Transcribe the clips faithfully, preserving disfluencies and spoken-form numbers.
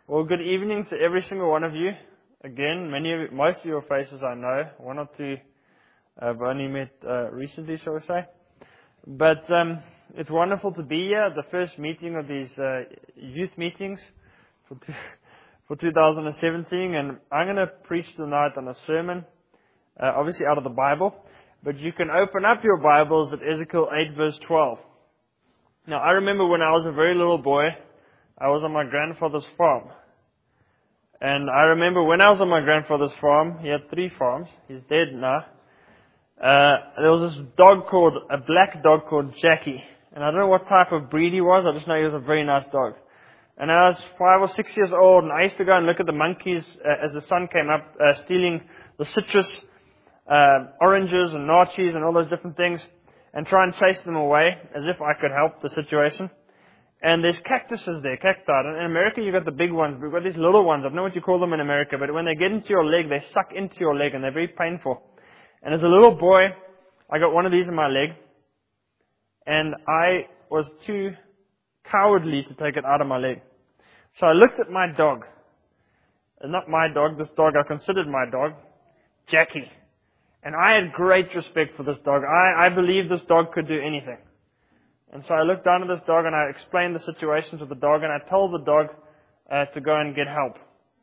Well, good evening to every single one of you. Again, many of most of your faces I know. One or two I've only met uh, recently, shall we say. But um, it's wonderful to be here. The first meeting of these uh, youth meetings for two, for two thousand seventeen, and I'm going to preach tonight on a sermon, uh, obviously out of the Bible. But you can open up your Bibles at Ezekiel eight, verse twelve. Now, I remember when I was a very little boy, I was on my grandfather's farm. And I remember when I was on my grandfather's farm, he had three farms, he's dead now, uh, there was this dog called, a black dog called Jackie. And I don't know what type of breed he was, I just know he was a very nice dog. And I was five or six years old, and I used to go and look at the monkeys uh, as the sun came up, uh, stealing the citrus, uh, oranges and nachos and all those different things, and try and chase them away, as if I could help the situation. And there's cactuses there, cacti. And in America you've got the big ones, we've got these little ones, I don't know what you call them in America, but when they get into your leg, they suck into your leg and they're very painful. And as a little boy, I got one of these in my leg, and I was too cowardly to take it out of my leg. So I looked at my dog, not my dog, this dog I considered my dog, Jackie. And I had great respect for this dog. I, I believed this dog could do anything. And so I looked down at this dog and I explained the situation to the dog, and I told the dog uh, to go and get help.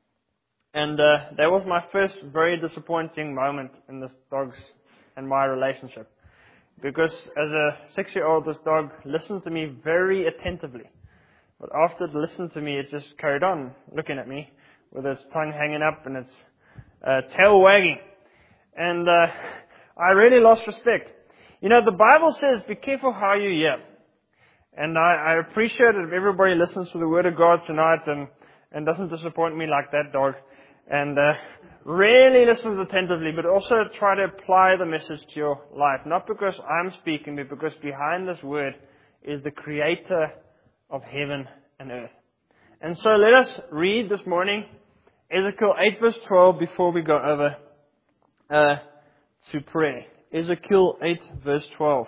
And uh, that was my first very disappointing moment in this dog's and my relationship. Because as a six-year-old, this dog listened to me very attentively. But after it listened to me, it just carried on looking at me with its tongue hanging up and its uh, tail wagging. And uh, I really lost respect. You know, the Bible says, be careful how you hear. And I, I appreciate it if everybody listens to the Word of God tonight and, and doesn't disappoint me like that dog. And uh, really listens attentively, but also try to apply the message to your life. Not because I'm speaking, but because behind this Word is the Creator of heaven and earth. And so let us read this morning Ezekiel eight, verse twelve, before we go over uh, to prayer. Ezekiel eight, verse twelve.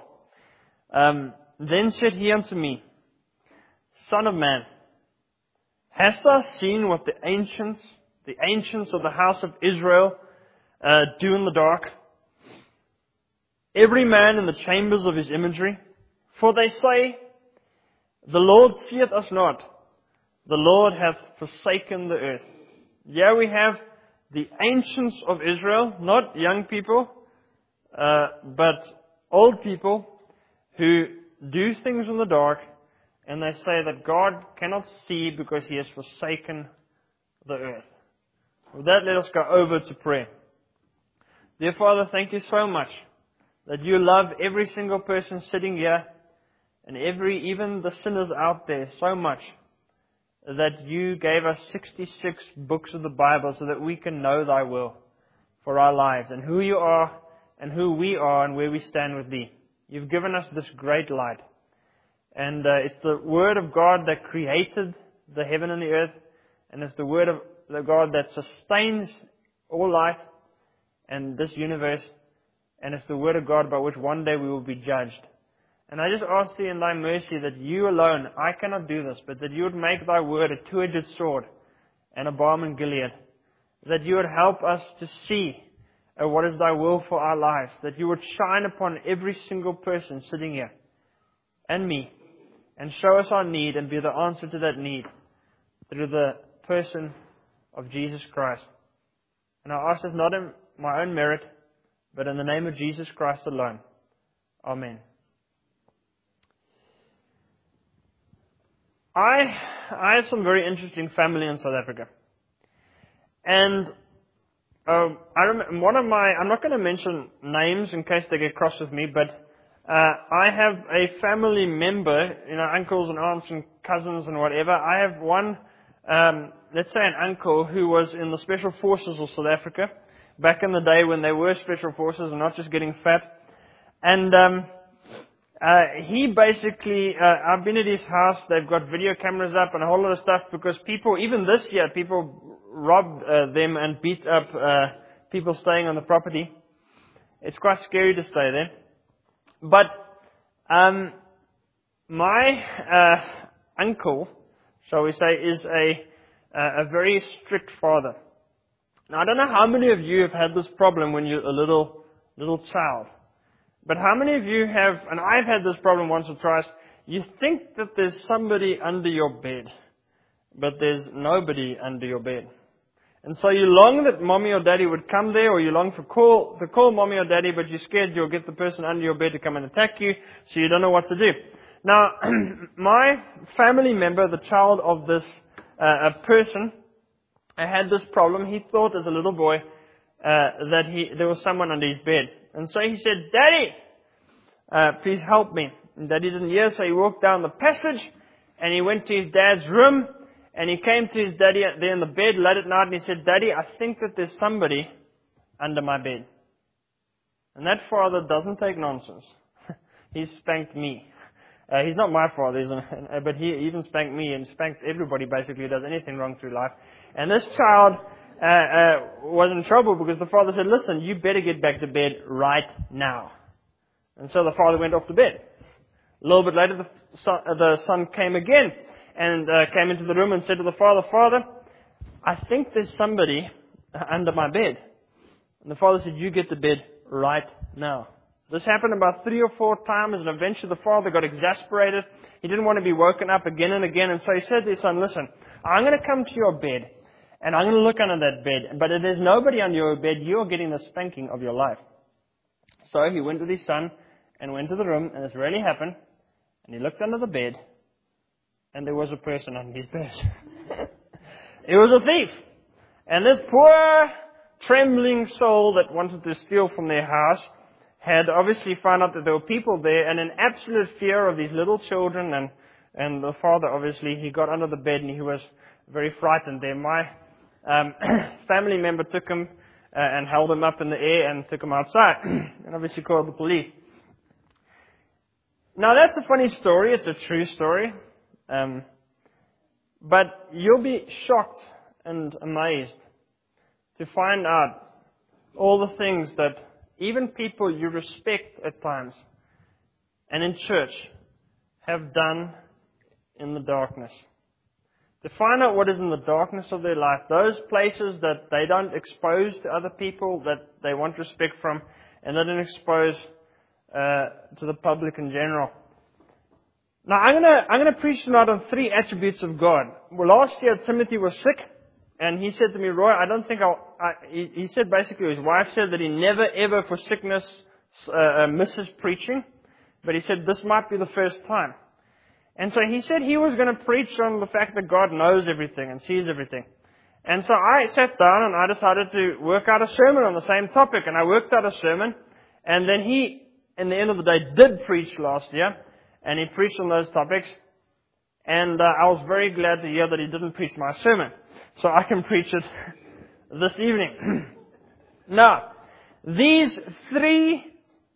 Um, Then said he unto me, Son of man, hast thou seen what the ancients, the ancients of the house of Israel, uh, do in the dark? Every man in the chambers of his imagery. For they say, The Lord seeth us not. The Lord hath forsaken the earth. Here we have the ancients of Israel, not young people, uh, but old people who do things in the dark, and they say that God cannot see because He has forsaken the earth. With that, let us go over to prayer. Dear Father, thank you so much that you love every single person sitting here, and every, even the sinners out there, so much that you gave us sixty-six books of the Bible so that we can know Thy will for our lives, and who you are, and who we are, and where we stand with Thee. You've given us this great light. And uh, it's the Word of God that created the heaven and the earth. And it's the Word of the God that sustains all life and this universe. And it's the Word of God by which one day we will be judged. And I just ask Thee in Thy mercy that You alone, I cannot do this, but that You would make Thy Word a two-edged sword and a balm in Gilead. That You would help us to see Uh, what is Thy will for our lives, that You would shine upon every single person sitting here, and me, and show us our need and be the answer to that need through the person of Jesus Christ. And I ask this not in my own merit, but in the name of Jesus Christ alone. Amen. I I have some very interesting family in South Africa. And Um, I remember one of my, I'm not going to mention names in case they get cross with me, but uh, I have a family member, you know, uncles and aunts and cousins and whatever. I have one, um, let's say an uncle who was in the Special Forces of South Africa back in the day when they were Special Forces and not just getting fat. And um, uh, he basically, uh, I've been at his house, they've got video cameras up and a whole lot of stuff because people, even this year, people robbed uh, them and beat up uh, people staying on the property. It's quite scary to stay there. But um, my uh, uncle, shall we say, is a uh, a very strict father. Now, I don't know how many of you have had this problem when you're a little, little child. But how many of you have, and I've had this problem once or twice, you think that there's somebody under your bed, but there's nobody under your bed. And so you long that mommy or daddy would come there, or you long for call, to call mommy or daddy, but you're scared you'll get the person under your bed to come and attack you, so you don't know what to do. Now, my family member, the child of this uh, a person, I had this problem. He thought as a little boy uh, that he there was someone under his bed. And so he said, Daddy, uh, please help me. And Daddy didn't hear, so he walked down the passage, and he went to his dad's room, and he came to his daddy there in the bed late at night, and he said, Daddy, I think that there's somebody under my bed. And that father doesn't take nonsense. He spanked me. Uh, he's not my father, isn't it? But he even spanked me and spanked everybody basically who does anything wrong through life. And this child uh, uh, was in trouble because the father said, listen, you better get back to bed right now. And so the father went off to bed. A little bit later, the son, uh, the son came again and uh, came into the room and said to the father, Father, I think there's somebody under my bed. And the father said, you get to bed right now. This happened about three or four times, and eventually the father got exasperated. He didn't want to be woken up again and again, and so he said to his son, listen, I'm going to come to your bed, and I'm going to look under that bed, but if there's nobody under your bed, you're getting the spanking of your life. So he went with his son and went to the room, and this really happened, and he looked under the bed, and there was a person under his bed. It was a thief. And this poor, trembling soul that wanted to steal from their house had obviously found out that there were people there, and in absolute fear of these little children, and, and the father, obviously, he got under the bed and he was very frightened there. My um, family member took him uh, and held him up in the air and took him outside, and obviously called the police. Now that's a funny story, it's a true story, um, but you'll be shocked and amazed to find out all the things that even people you respect at times and in church have done in the darkness. To find out what is in the darkness of their life, those places that they don't expose to other people that they want respect from, and they don't expose uh, to the public in general. Now I'm gonna I'm gonna preach tonight on three attributes of God. Well, last year Timothy was sick. And he said to me, Roy, I don't think I'll, I, he, he said basically, his wife said that he never ever for sickness uh, misses preaching. But he said this might be the first time. And so he said he was going to preach on the fact that God knows everything and sees everything. And so I sat down and I decided to work out a sermon on the same topic. And I worked out a sermon. And then he, in the end of the day, did preach last year. And he preached on those topics. And uh, I was very glad to hear that he didn't preach my sermon. So I can preach it this evening. Now, these three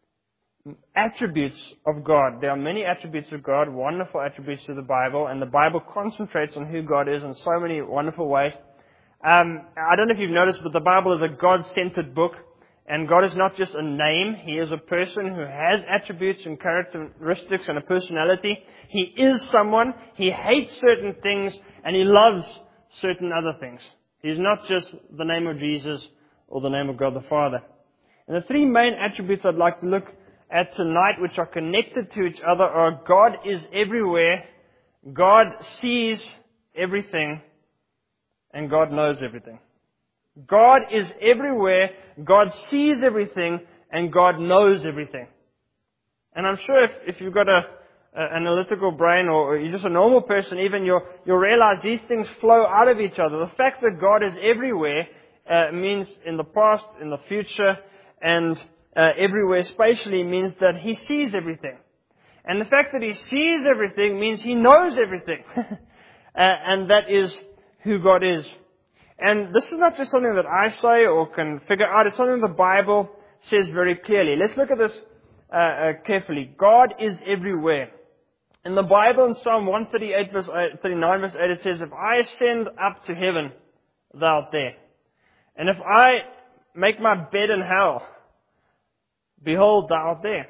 attributes of God, there are many attributes of God, wonderful attributes to the Bible, and the Bible concentrates on who God is in so many wonderful ways. Um, I don't know if you've noticed, but the Bible is a God-centered book, and God is not just a name. He is a person who has attributes and characteristics and a personality. He is someone. He hates certain things, and He loves certain other things. He's not just the name of Jesus or the name of God the Father. And the three main attributes I'd like to look at tonight, which are connected to each other, are God is everywhere, God sees everything, and God knows everything. God is everywhere, God sees everything, and God knows everything. And I'm sure if, if you've got a Uh, analytical brain, or you're just a normal person, even you'll, you'll realize these things flow out of each other. The fact that God is everywhere uh, means in the past, in the future, and uh, everywhere spatially means that He sees everything. And the fact that He sees everything means He knows everything. uh, and that is who God is. And this is not just something that I say or can figure out. It's something the Bible says very clearly. Let's look at this uh, uh, carefully. God is everywhere. In the Bible, in Psalm one thirty-eight, verse thirty-nine, verse eight, it says, if I ascend up to heaven, thou art there. And if I make my bed in hell, behold, thou art there.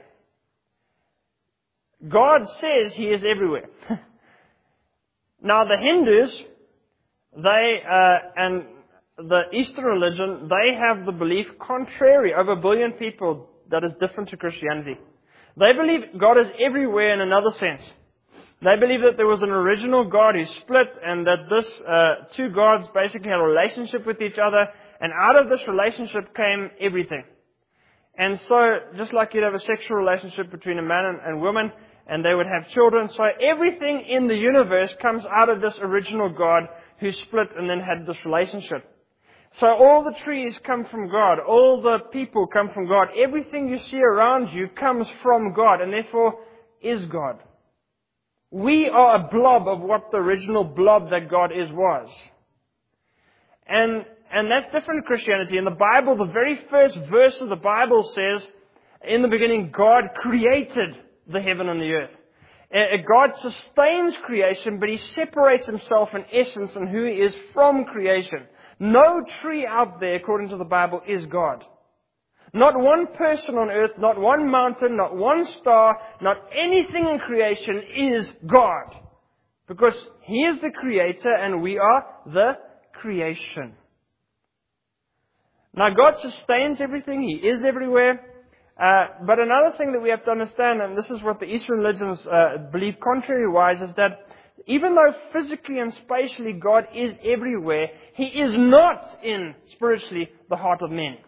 God says He is everywhere. Now, the Hindus They, uh, and the Eastern religion, they have the belief contrary, over a billion people, that is different to Christianity. They believe God is everywhere in another sense. They believe that there was an original God who split, and that this uh, two gods basically had a relationship with each other, and out of this relationship came everything. And so, just like you'd have a sexual relationship between a man and, and woman, and they would have children, so everything in the universe comes out of this original God who split and then had this relationship. So all the trees come from God. All the people come from God. Everything you see around you comes from God, and therefore is God. We are a blob of what the original blob that God is was. And, and that's different in Christianity. In the Bible, the very first verse of the Bible says, in the beginning, God created the heaven and the earth. Uh, God sustains creation, but He separates Himself in essence and who He is from creation. No tree out there, according to the Bible, is God. Not one person on earth, not one mountain, not one star, not anything in creation is God. Because He is the Creator and we are the creation. Now God sustains everything. He is everywhere. Uh, but another thing that we have to understand, and this is what the Eastern religions uh, believe contrary-wise, is that even though physically and spatially God is everywhere, He is not in, spiritually, the heart of men.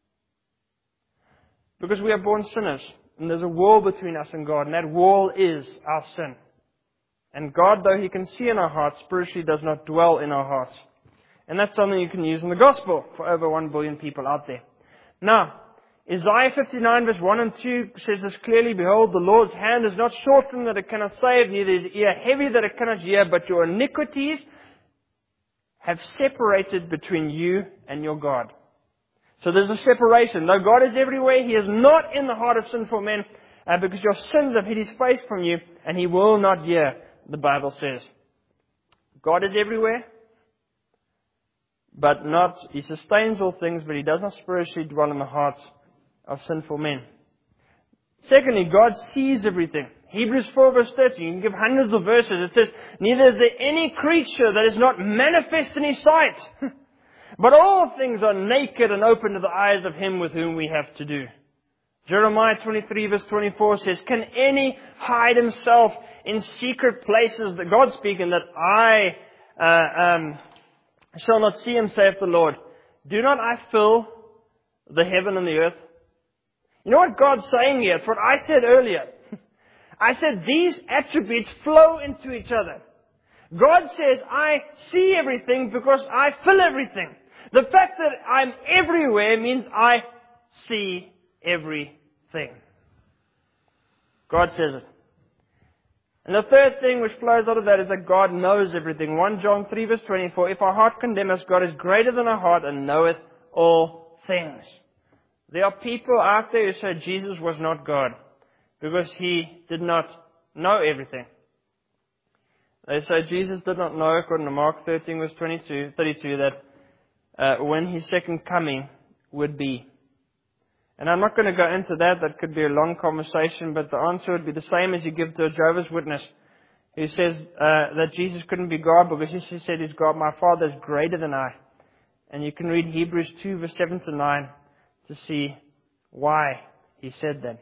Because we are born sinners, and there's a wall between us and God, and that wall is our sin. And God, though He can see in our hearts, spiritually does not dwell in our hearts. And that's something you can use in the gospel for over one billion people out there. Now, Isaiah fifty-nine verse one and two says this clearly, Behold, the Lord's hand is not shortened that it cannot save, neither is ear heavy that it cannot hear, but your iniquities have separated between you and your God. So there's a separation. Though God is everywhere, He is not in the heart of sinful men, uh, because your sins have hid His face from you, and He will not hear, the Bible says. God is everywhere, but not, He sustains all things, but He does not spiritually dwell in the hearts of sinful men. Secondly, God sees everything. Hebrews four verse thirty, you can give hundreds of verses. It says, Neither is there any creature that is not manifest in His sight. But all things are naked and open to the eyes of Him with whom we have to do. Jeremiah twenty-three verse twenty-four says, Can any hide himself in secret places? That God speaking, that I uh, um, shall not see Him, saith the Lord. Do not I fill the heaven and the earth? You know what God's saying here? It's what I said earlier. I said these attributes flow into each other. God says, I see everything because I fill everything. The fact that I'm everywhere means I see everything. God says it. And the third thing which flows out of that is that God knows everything. First John three verse twenty-four, If our heart condemn us, God is greater than our heart and knoweth all things. There are people out there who say Jesus was not God because He did not know everything. They say Jesus did not know, according to Mark thirteen verse twenty-two, thirty-two, that uh, when His second coming would be. And I'm not going to go into that. That could be a long conversation, but the answer would be the same as you give to a Jehovah's Witness who says uh, that Jesus couldn't be God because He said He's God. My Father is greater than I. And you can read Hebrews two verse seven to nine to see why He said that.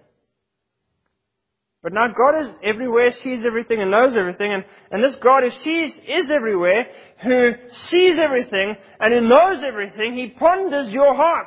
But now God is everywhere, sees everything and knows everything. And, and this God who sees, is everywhere, who sees everything and who knows everything, He ponders your heart.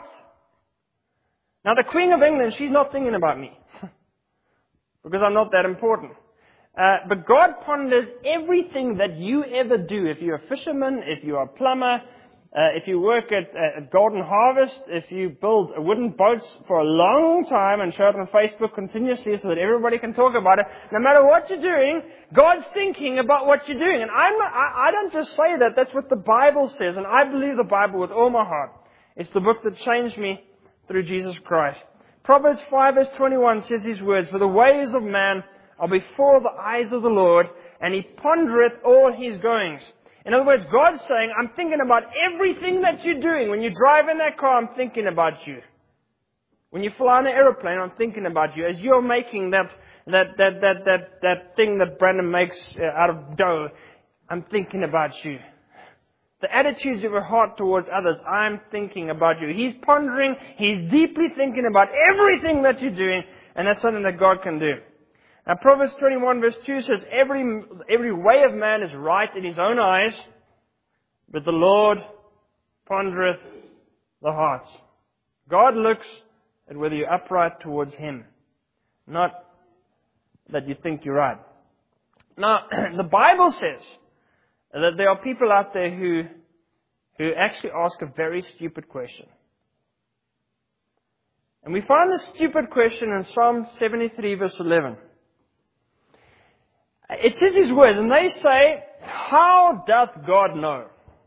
Now the Queen of England, she's not thinking about me. Because I'm not that important. Uh, but God ponders everything that you ever do. If you're a fisherman, if you're a plumber, Uh, if you work at, uh, at Golden Harvest, if you build wooden boats for a long time and show it on Facebook continuously so that everybody can talk about it, no matter what you're doing, God's thinking about what you're doing. And I'm not, I, I don't just say that, that's what the Bible says. And I believe the Bible with all my heart. It's the book that changed me through Jesus Christ. Proverbs five verse twenty-one says these words, For the ways of man are before the eyes of the Lord, and He pondereth all His goings. In other words, God's saying, I'm thinking about everything that you're doing. When you drive in that car, I'm thinking about you. When you fly on an aeroplane, I'm thinking about you. As you're making that that that that that, that thing that Brandon makes out of dough, I'm thinking about you. the attitudes of your heart towards others. I'm thinking about you. He's pondering, He's deeply thinking about everything that you're doing, and that's something that God can do. Now Proverbs twenty-one verse two says, every, every way of man is right in his own eyes, but the Lord pondereth the hearts. God looks at whether you're upright towards Him, not that you think you're right. Now, the Bible says that there are people out there who, who actually ask a very stupid question. And we find this stupid question in Psalm seventy-three verse eleven. It says these words, and they say, how doth God know?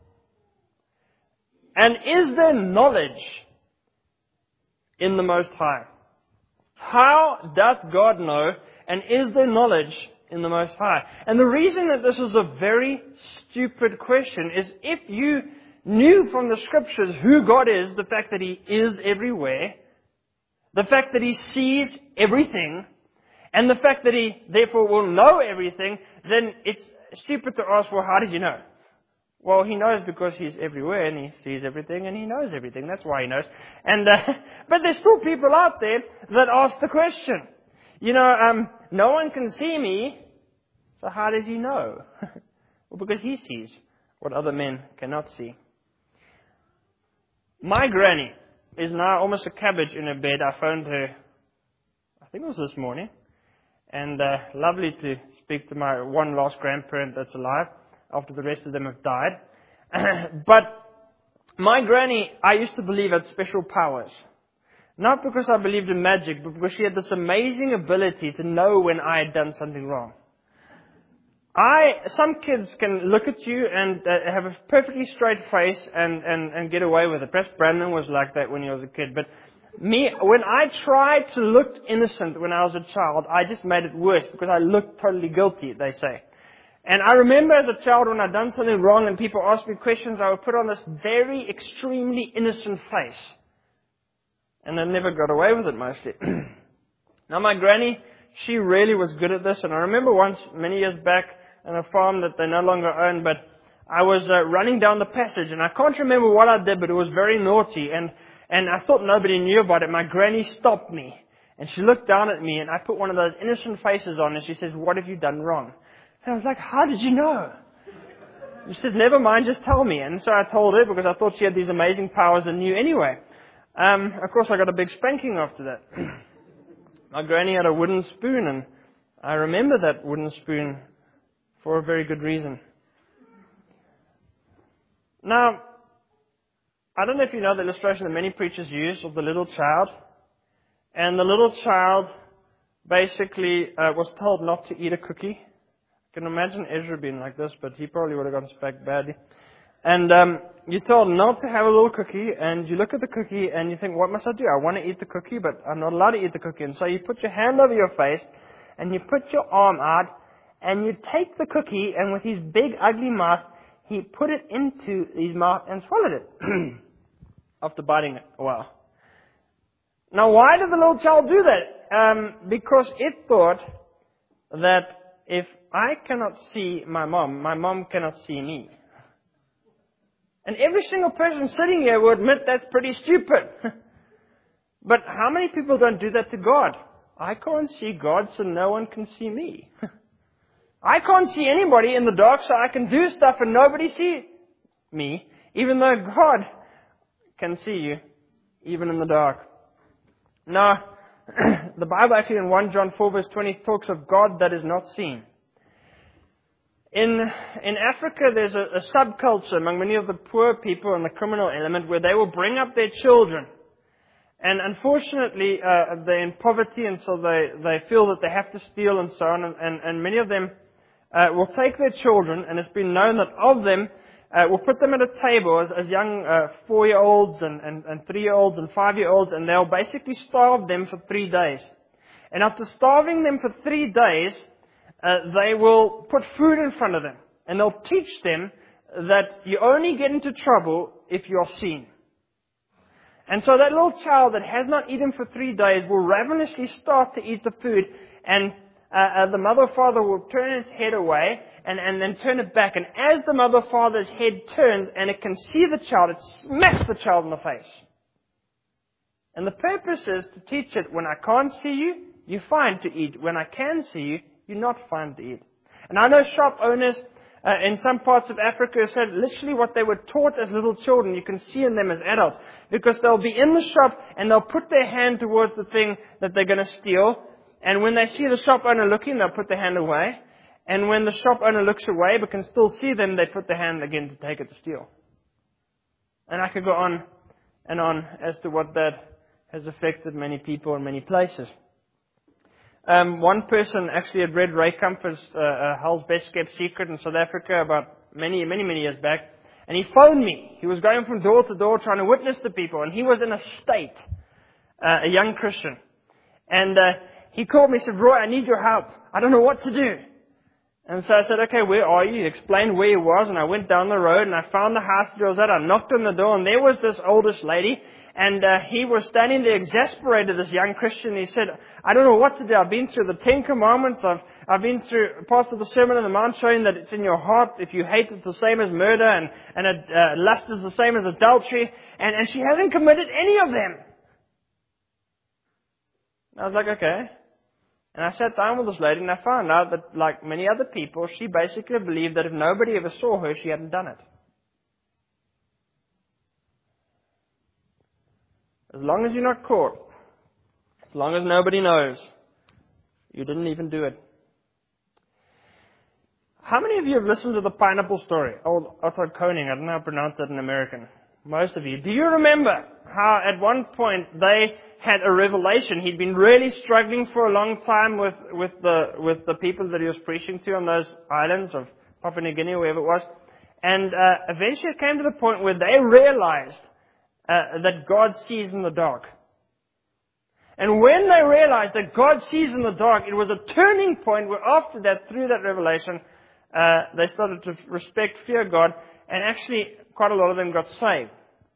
And is there knowledge in the Most High? How doth God know? And is there knowledge in the Most High? And the reason that this is a very stupid question is if you knew from the Scriptures who God is, the fact that He is everywhere, the fact that He sees everything, and the fact that He therefore will know everything, then it's stupid to ask, well, how does He know? Well, He knows because He's everywhere and He sees everything and He knows everything. That's why He knows. And uh, but there's still people out there that ask the question. You know, um, no one can see me, so how does He know? Well, because He sees what other men cannot see. My granny is now almost a cabbage in her bed. I phoned her, I think it was this morning. And uh, lovely to speak to my one last grandparent that's alive after the rest of them have died. But my granny, I used to believe, had special powers. Not because I believed in magic, but because she had this amazing ability to know when I had done something wrong. I, some kids can look at you and uh, have a perfectly straight face and, and, and get away with it. Perhaps Brandon was like that when he was a kid. But me, when I tried to look innocent when I was a child, I just made it worse because I looked totally guilty, they say. And I remember as a child when I'd done something wrong and people asked me questions, I would put on this very extremely innocent face. And I never got away with it mostly. Now my granny, she really was good at this. And I remember once, many years back, on a farm that they no longer own, but I was uh, running down the passage. And I can't remember what I did, but it was very naughty. And, and I thought nobody knew about it. My granny stopped me. And she looked down at me and I put one of those innocent faces on and she says, what have you done wrong? And I was like, how did you know? She says, never mind, just tell me. And so I told her because I thought she had these amazing powers and knew anyway. Um, of course, I got a big spanking after that. My granny had a wooden spoon, and I remember that wooden spoon for a very good reason. Now, I don't know if you know the illustration that many preachers use of the little child. And the little child basically uh, was told not to eat a cookie. I can imagine Ezra being like this, but he probably would have gotten spanked badly. And um, you're told not to have a little cookie, and you look at the cookie and you think, what must I do? I want to eat the cookie, but I'm not allowed to eat the cookie. And so you put your hand over your face, and you put your arm out, and you take the cookie, and with his big, ugly mouth, he put it into his mouth and swallowed it after biting it a while. Now, why did the little child do that? Um, because it thought that if I cannot see my mom, my mom cannot see me. And every single person sitting here will admit that's pretty stupid. But how many people don't do that to God? I can't see God, so no one can see me. I can't see anybody in the dark, so I can do stuff and nobody sees me, even though God can see you, even in the dark. Now, the Bible actually in First John four verse twenty talks of God that is not seen. In in Africa, there's a, a subculture among many of the poor people and the criminal element where they will bring up their children. And unfortunately, uh, they're in poverty, and so they, they feel that they have to steal and so on. And, and, and many of them uh, will take their children, and it's been known that of them, uh, will put them at a table as, as young uh, four-year-olds and, and, and three-year-olds and five-year-olds, and they'll basically starve them for three days. And after starving them for three days, Uh, they will put food in front of them, and they'll teach them that you only get into trouble if you're seen. And so that little child that has not eaten for three days will ravenously start to eat the food, and uh, uh, the mother or father will turn its head away and, and then turn it back. And as the mother or father's head turns and it can see the child, it smacks the child in the face. And the purpose is to teach it, when I can't see you, you find to eat. When I can see you, you not find to eat. And I know shop owners uh, in some parts of Africa said literally what they were taught as little children, you can see in them as adults. Because they'll be in the shop and they'll put their hand towards the thing that they're going to steal. And when they see the shop owner looking, they'll put their hand away. And when the shop owner looks away but can still see them, they put their hand again to take it to steal. And I could go on and on as to what that has affected many people in many places. Um, one person actually had read Ray Comfort's uh, uh, Hell's Best Kept Secret in South Africa about many, many, many years back. And he phoned me. He was going from door to door trying to witness to people. And he was in a state, uh, a young Christian. And uh, he called me and said, Roy, I need your help. I don't know what to do. And so I said, okay, where are you? He explained where he was. And I went down the road and I found the house that he was at. I knocked on the door and there was this oldest lady. And uh, he was standing there exasperated, this young Christian. He said, I don't know what to do. I've been through the Ten Commandments. I've, I've been through parts of the Sermon on the Mount showing that it's in your heart. If you hate, it's the same as murder. And, and uh, lust is the same as adultery. And, and she hasn't committed any of them. And I was like, okay. And I sat down with this lady and I found out that, like many other people, she basically believed that if nobody ever saw her, she hadn't done it. As long as you're not caught, as long as nobody knows, you didn't even do it. How many of you have listened to the pineapple story? Old Arthur Koning, I don't know how to pronounce that in American. Most of you. Do you remember how at one point they had a revelation? He'd been really struggling for a long time with, with the with the people that he was preaching to on those islands of Papua New Guinea, wherever it was. And uh, eventually it came to the point where they realized Uh, that God sees in the dark. And when they realized that God sees in the dark, it was a turning point where after that, through that revelation, uh, they started to respect, fear God, and actually quite a lot of them got saved.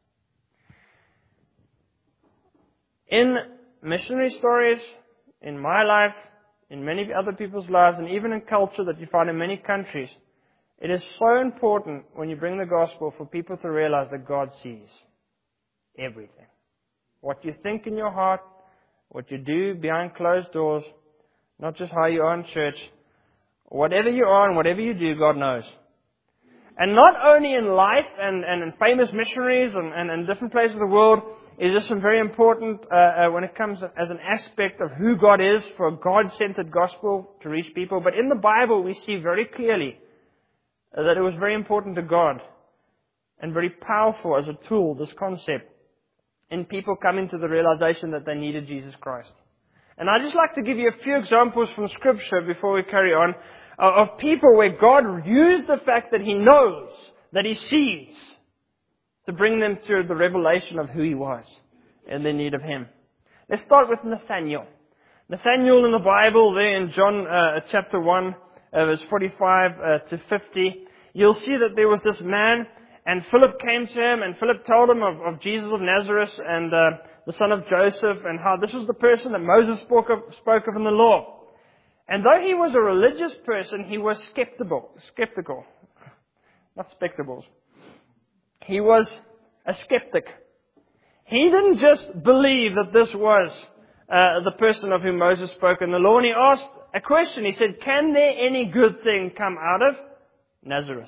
In missionary stories, in my life, in many other people's lives, and even in culture that you find in many countries, it is so important when you bring the gospel for people to realize that God sees everything. What you think in your heart, what you do behind closed doors, not just how you are in church. Whatever you are and whatever you do, God knows. And not only in life and, and in famous missionaries and, and in different places of the world is this very important uh, uh, when it comes as an aspect of who God is for a God-centered gospel to reach people. But in the Bible we see very clearly uh, that it was very important to God and very powerful as a tool, this concept, in people coming to the realization that they needed Jesus Christ. And I'd just like to give you a few examples from Scripture before we carry on, uh, of people where God used the fact that He knows, that He sees, to bring them to the revelation of who He was and their need of Him. Let's start with Nathaniel. Nathaniel in the Bible, there in John uh, chapter one, uh, verse forty-five uh, to fifty, you'll see that there was this man. And Philip came to him, and Philip told him of, of Jesus of Nazareth and uh, the son of Joseph, and how this was the person that Moses spoke of, spoke of in the law. And though he was a religious person, he was skeptical. Skeptical. Not spectacles. He was a skeptic. He didn't just believe that this was uh, the person of whom Moses spoke in the law, and he asked a question. He said, can there any good thing come out of Nazareth?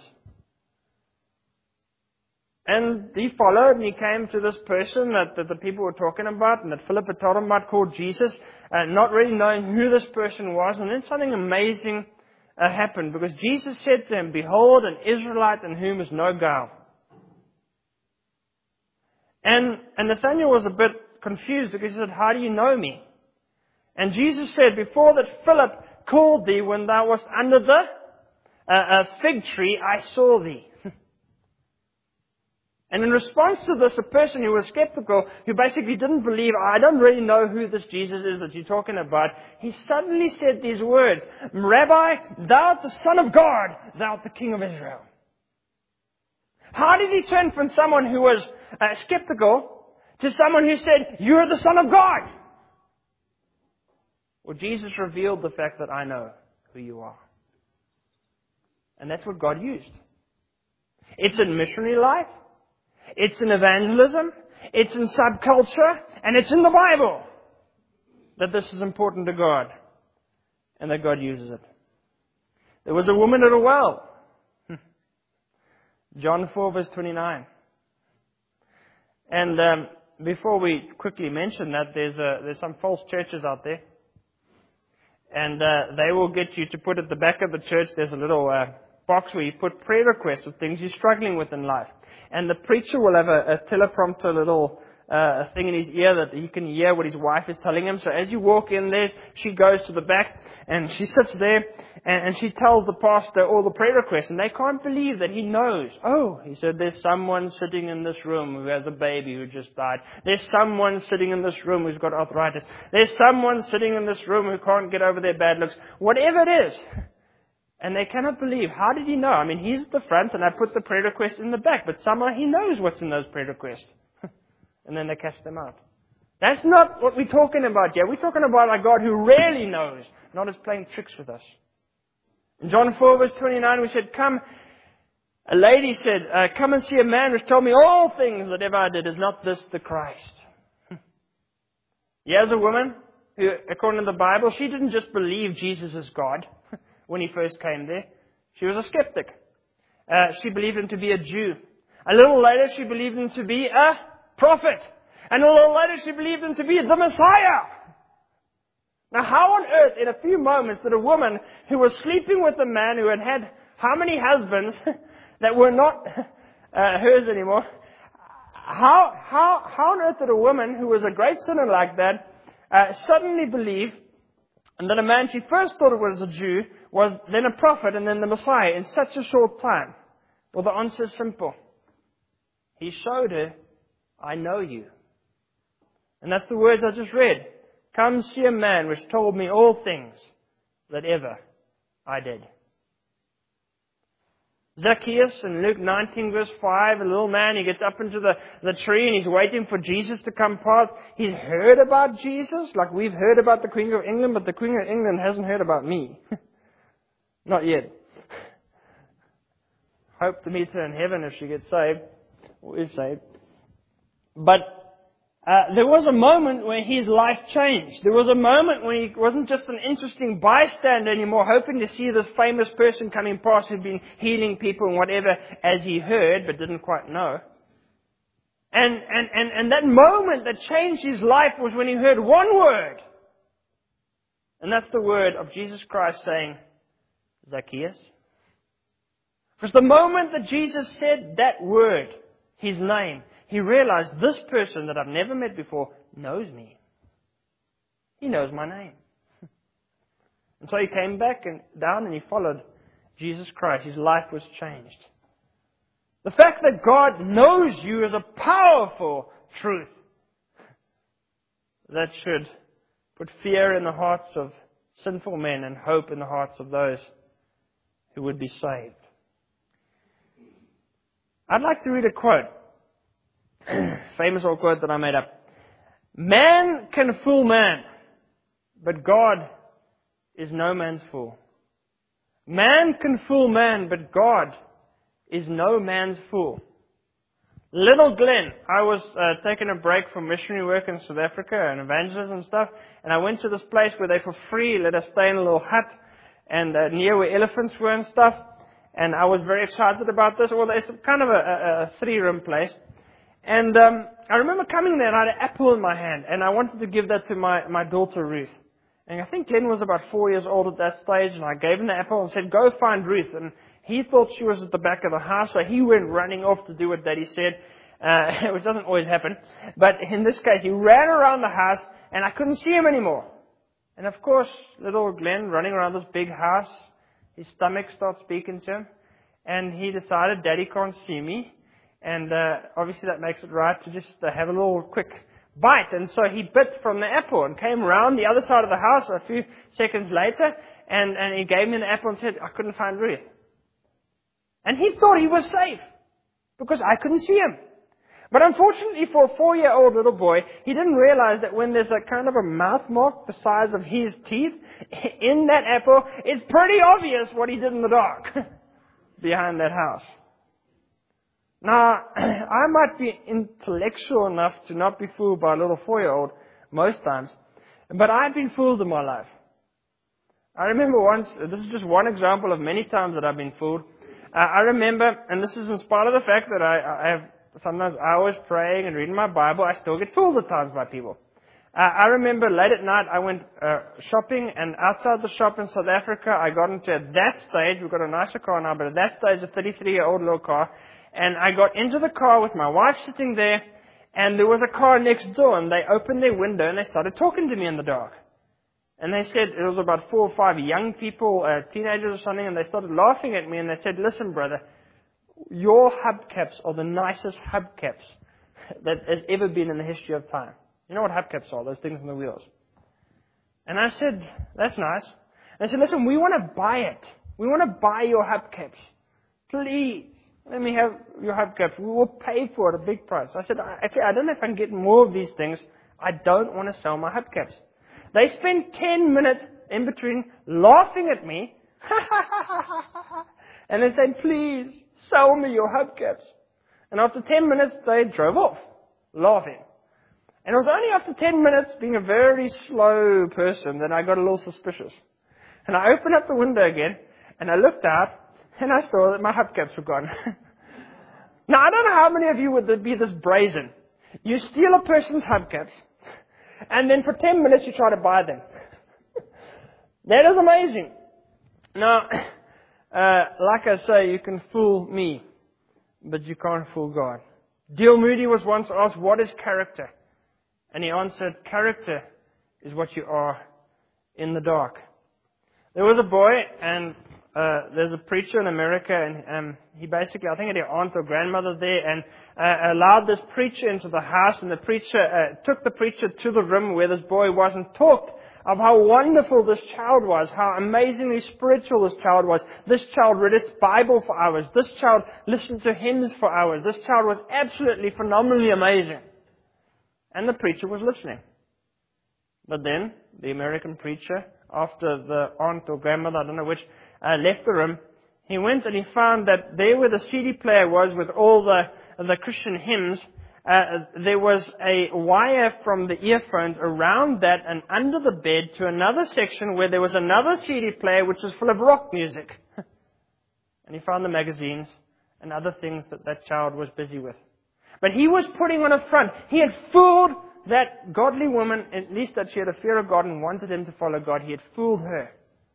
And he followed and he came to this person that, that the people were talking about and that Philip had told him about, called Jesus, uh, not really knowing who this person was. And then something amazing uh, happened, because Jesus said to him, behold, an Israelite in whom is no guile. And, and Nathanael was a bit confused, because he said, how do you know me? And Jesus said, before that Philip called thee when thou wast under the uh, uh, fig tree, I saw thee. And in response to this, a person who was skeptical, who basically didn't believe, I don't really know who this Jesus is that you're talking about, he suddenly said these words, Rabbi, thou art the Son of God, thou art the King of Israel. How did he turn from someone who was uh, skeptical to someone who said, you are the Son of God? Or Jesus revealed the fact that I know who you are. And that's what God used. It's in missionary life. It's in evangelism. It's in subculture. And it's in the Bible that this is important to God. And that God uses it. There was a woman at a well. John four verse twenty-nine. And um, before we quickly mention that, there's a, there's some false churches out there. And uh, they will get you to put at the back of the church, there's a little uh, box where you put prayer requests of things you're struggling with in life. And the preacher will have a, a teleprompter, little uh, thing in his ear that he can hear what his wife is telling him. So as you walk in there, she goes to the back and she sits there and, and she tells the pastor all the prayer requests. And they can't believe that he knows. Oh, he said, there's someone sitting in this room who has a baby who just died. There's someone sitting in this room who's got arthritis. There's someone sitting in this room who can't get over their bad looks. Whatever it is. And they cannot believe. How did he know? I mean, he's at the front and I put the prayer requests in the back. But somehow he knows what's in those prayer requests. And then they cast them out. That's not what we're talking about here. We're talking about a God who really knows, not is playing tricks with us. In John four verse twenty-nine we said, come, a lady said, uh, come and see a man who's told me all things that ever I did. Is not this the Christ? Here's a woman who, according to the Bible, she didn't just believe Jesus is God when he first came there. She was a skeptic. Uh, she believed him to be a Jew. A little later she believed him to be a prophet. And a little later she believed him to be the Messiah. Now how on earth in a few moments did a woman who was sleeping with a man who had had how many husbands that were not uh, hers anymore, how, how, how on earth did a woman who was a great sinner like that uh, suddenly believe that a man she first thought was a Jew was then a prophet and then the Messiah in such a short time? Well, the answer is simple. He showed her, I know you. And that's the words I just read. Come see a man which told me all things that ever I did. Zacchaeus in Luke nineteen verse five, a little man, he gets up into the, the tree and he's waiting for Jesus to come past. He's heard about Jesus, like we've heard about the Queen of England, but the Queen of England hasn't heard about me. Not yet. Hope to meet her in heaven if she gets saved, or is saved. But uh, there was a moment where his life changed. There was a moment when he wasn't just an interesting bystander anymore, hoping to see this famous person coming past who'd been healing people and whatever, as he heard, but didn't quite know. And, and, and, and that moment that changed his life was when he heard one word. And that's the word of Jesus Christ saying, Zacchaeus. Because the moment that Jesus said that word, his name, he realized this person that I've never met before knows me. He knows my name. And so he came back and down and he followed Jesus Christ. His life was changed. The fact that God knows you is a powerful truth that should put fear in the hearts of sinful men and hope in the hearts of those who would be saved. I'd like to read a quote. Famous old quote that I made up. Man can fool man, but God is no man's fool. Man can fool man, but God is no man's fool. Little Glen, I was uh, taking a break from missionary work in South Africa and evangelism and stuff, and I went to this place where they for free let us stay in a little hut and uh, near where elephants were and stuff. And I was very excited about this. Well, it's kind of a, a, a three-room place. And um, I remember coming there and I had an apple in my hand. And I wanted to give that to my, my daughter Ruth. And I think Glenn was about four years old at that stage. And I gave him the apple and said, go find Ruth. And he thought she was at the back of the house. So he went running off to do what Daddy said. Uh, which doesn't always happen. But in this case, he ran around the house and I couldn't see him anymore. And of course, little Glenn running around this big house, his stomach starts speaking to him. And he decided, Daddy can't see me. And uh, obviously that makes it right to just uh, have a little quick bite. And so he bit from the apple and came around the other side of the house a few seconds later. And, and he gave me the apple and said, I couldn't find Ruth. And he thought he was safe because I couldn't see him. But unfortunately for a four-year-old little boy, he didn't realize that when there's a kind of a mouth mark the size of his teeth in that apple, it's pretty obvious what he did in the dark behind that house. Now, I might be intellectual enough to not be fooled by a little four-year-old most times, but I've been fooled in my life. I remember once, this is just one example of many times that I've been fooled. Uh, I remember, and this is in spite of the fact that I, I have, sometimes I was praying and reading my Bible, I still get fooled at times by people. Uh, I remember late at night I went uh, shopping, and outside the shop in South Africa I got into, at that stage, we've got a nicer car now, but at that stage a thirty-three-year-old little car, and I got into the car with my wife sitting there, and there was a car next door, and they opened their window and they started talking to me in the dark. And they said, it was about four or five young people, uh, teenagers or something, and they started laughing at me and they said, listen brother, your hubcaps are the nicest hubcaps that has ever been in the history of time. You know what hubcaps are? Those things on the wheels. And I said, that's nice. And I said, listen, we want to buy it. We want to buy your hubcaps. Please, let me have your hubcaps. We will pay for it a big price. I said, actually, I don't know if I can get more of these things. I don't want to sell my hubcaps. They spent ten minutes in between laughing at me. And they said, please, sell me your hubcaps. And after ten minutes, they drove off, laughing. And it was only after ten minutes, being a very slow person, that I got a little suspicious. And I opened up the window again, and I looked out, and I saw that my hubcaps were gone. Now, I don't know how many of you would be this brazen. You steal a person's hubcaps, and then for ten minutes you try to buy them. That is amazing. Now, uh, like I say, you can fool me, but you can't fool God. D L Moody was once asked, what is character? And he answered, character is what you are in the dark. There was a boy, and uh, there's a preacher in America, and um, he basically, I think, had an aunt or grandmother there, and uh, allowed this preacher into the house, and the preacher uh, took the preacher to the room where this boy was and talked of how wonderful this child was, how amazingly spiritual this child was. This child read its Bible for hours. This child listened to hymns for hours. This child was absolutely phenomenally amazing. And the preacher was listening. But then, the American preacher, after the aunt or grandmother, I don't know which, uh, left the room, he went and he found that there where the C D player was with all the, the Christian hymns, uh, there was a wire from the earphones around that and under the bed to another section where there was another C D player which was full of rock music. And he found the magazines and other things that that child was busy with. But he was putting on a front. He had fooled that godly woman, at least that she had a fear of God and wanted him to follow God. He had fooled her.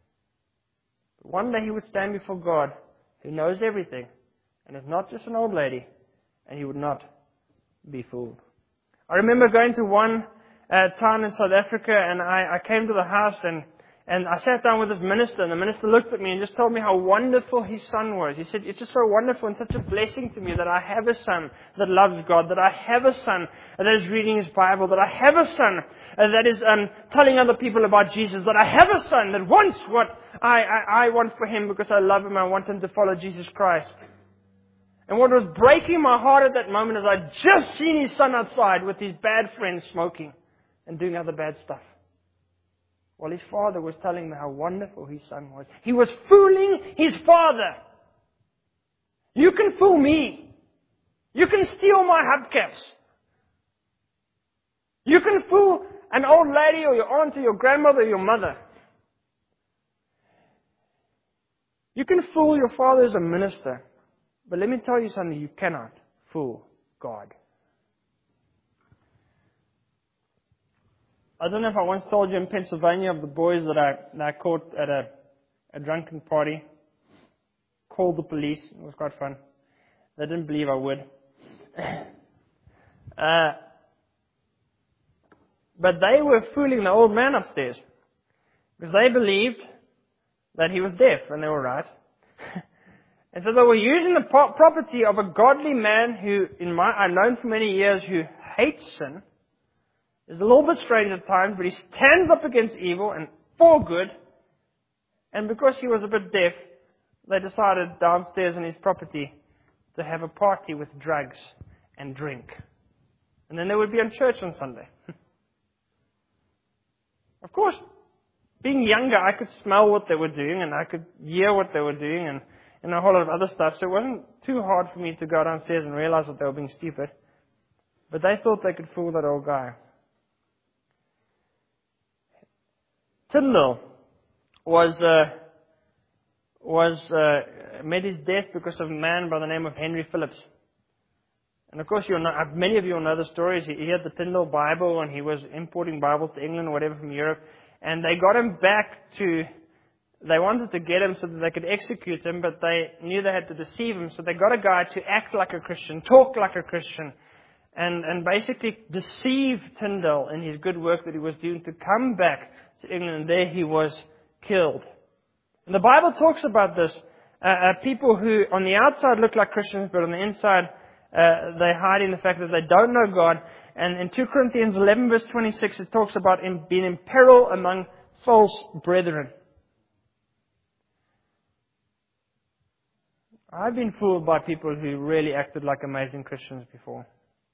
But one day he would stand before God, who knows everything, and is not just an old lady, and he would not be fooled. I remember going to one uh, town in South Africa, and I, I came to the house, and And I sat down with this minister, and the minister looked at me and just told me how wonderful his son was. He said, it's just so wonderful and such a blessing to me that I have a son that loves God, that I have a son that is reading his Bible, that I have a son that is um, telling other people about Jesus, that I have a son that wants what I, I, I want for him because I love him and I want him to follow Jesus Christ. And what was breaking my heart at that moment is I'd just seen his son outside with his bad friends smoking and doing other bad stuff. While his father was telling me how wonderful his son was. He was fooling his father. You can fool me. You can steal my hubcaps. You can fool an old lady or your aunt or your grandmother or your mother. You can fool your father as a minister. But let me tell you something, you cannot fool God. I don't know if I once told you in Pennsylvania of the boys that I, that I caught at a, a drunken party. Called the police. It was quite fun. They didn't believe I would. uh, but they were fooling the old man upstairs. Because they believed that he was deaf, and they were right. And so they were using the pro- property of a godly man who, in my, I've known for many years, who hates sin. Is a little bit strange at times, but he stands up against evil and for good. And because he was a bit deaf, they decided downstairs on his property to have a party with drugs and drink. And then they would be in church on Sunday. Of course, being younger, I could smell what they were doing and I could hear what they were doing and, and a whole lot of other stuff. So it wasn't too hard for me to go downstairs and realize that they were being stupid. But they thought they could fool that old guy. Tyndale was uh, was uh, met his death because of a man by the name of Henry Phillips. And of course, you'll know, many of you will know the stories. He, he had the Tyndale Bible, and he was importing Bibles to England or whatever from Europe. And they got him back to, they wanted to get him so that they could execute him, but they knew they had to deceive him. So they got a guy to act like a Christian, talk like a Christian, and, and basically deceive Tyndale in his good work that he was doing to come back to England. And there he was killed. And the Bible talks about this. Uh, uh, people who on the outside look like Christians, but on the inside, Uh, they hide in the fact that they don't know God. And in two Corinthians eleven verse twenty-six, it talks about him being in peril among false brethren. I've been fooled by people who really acted like amazing Christians before.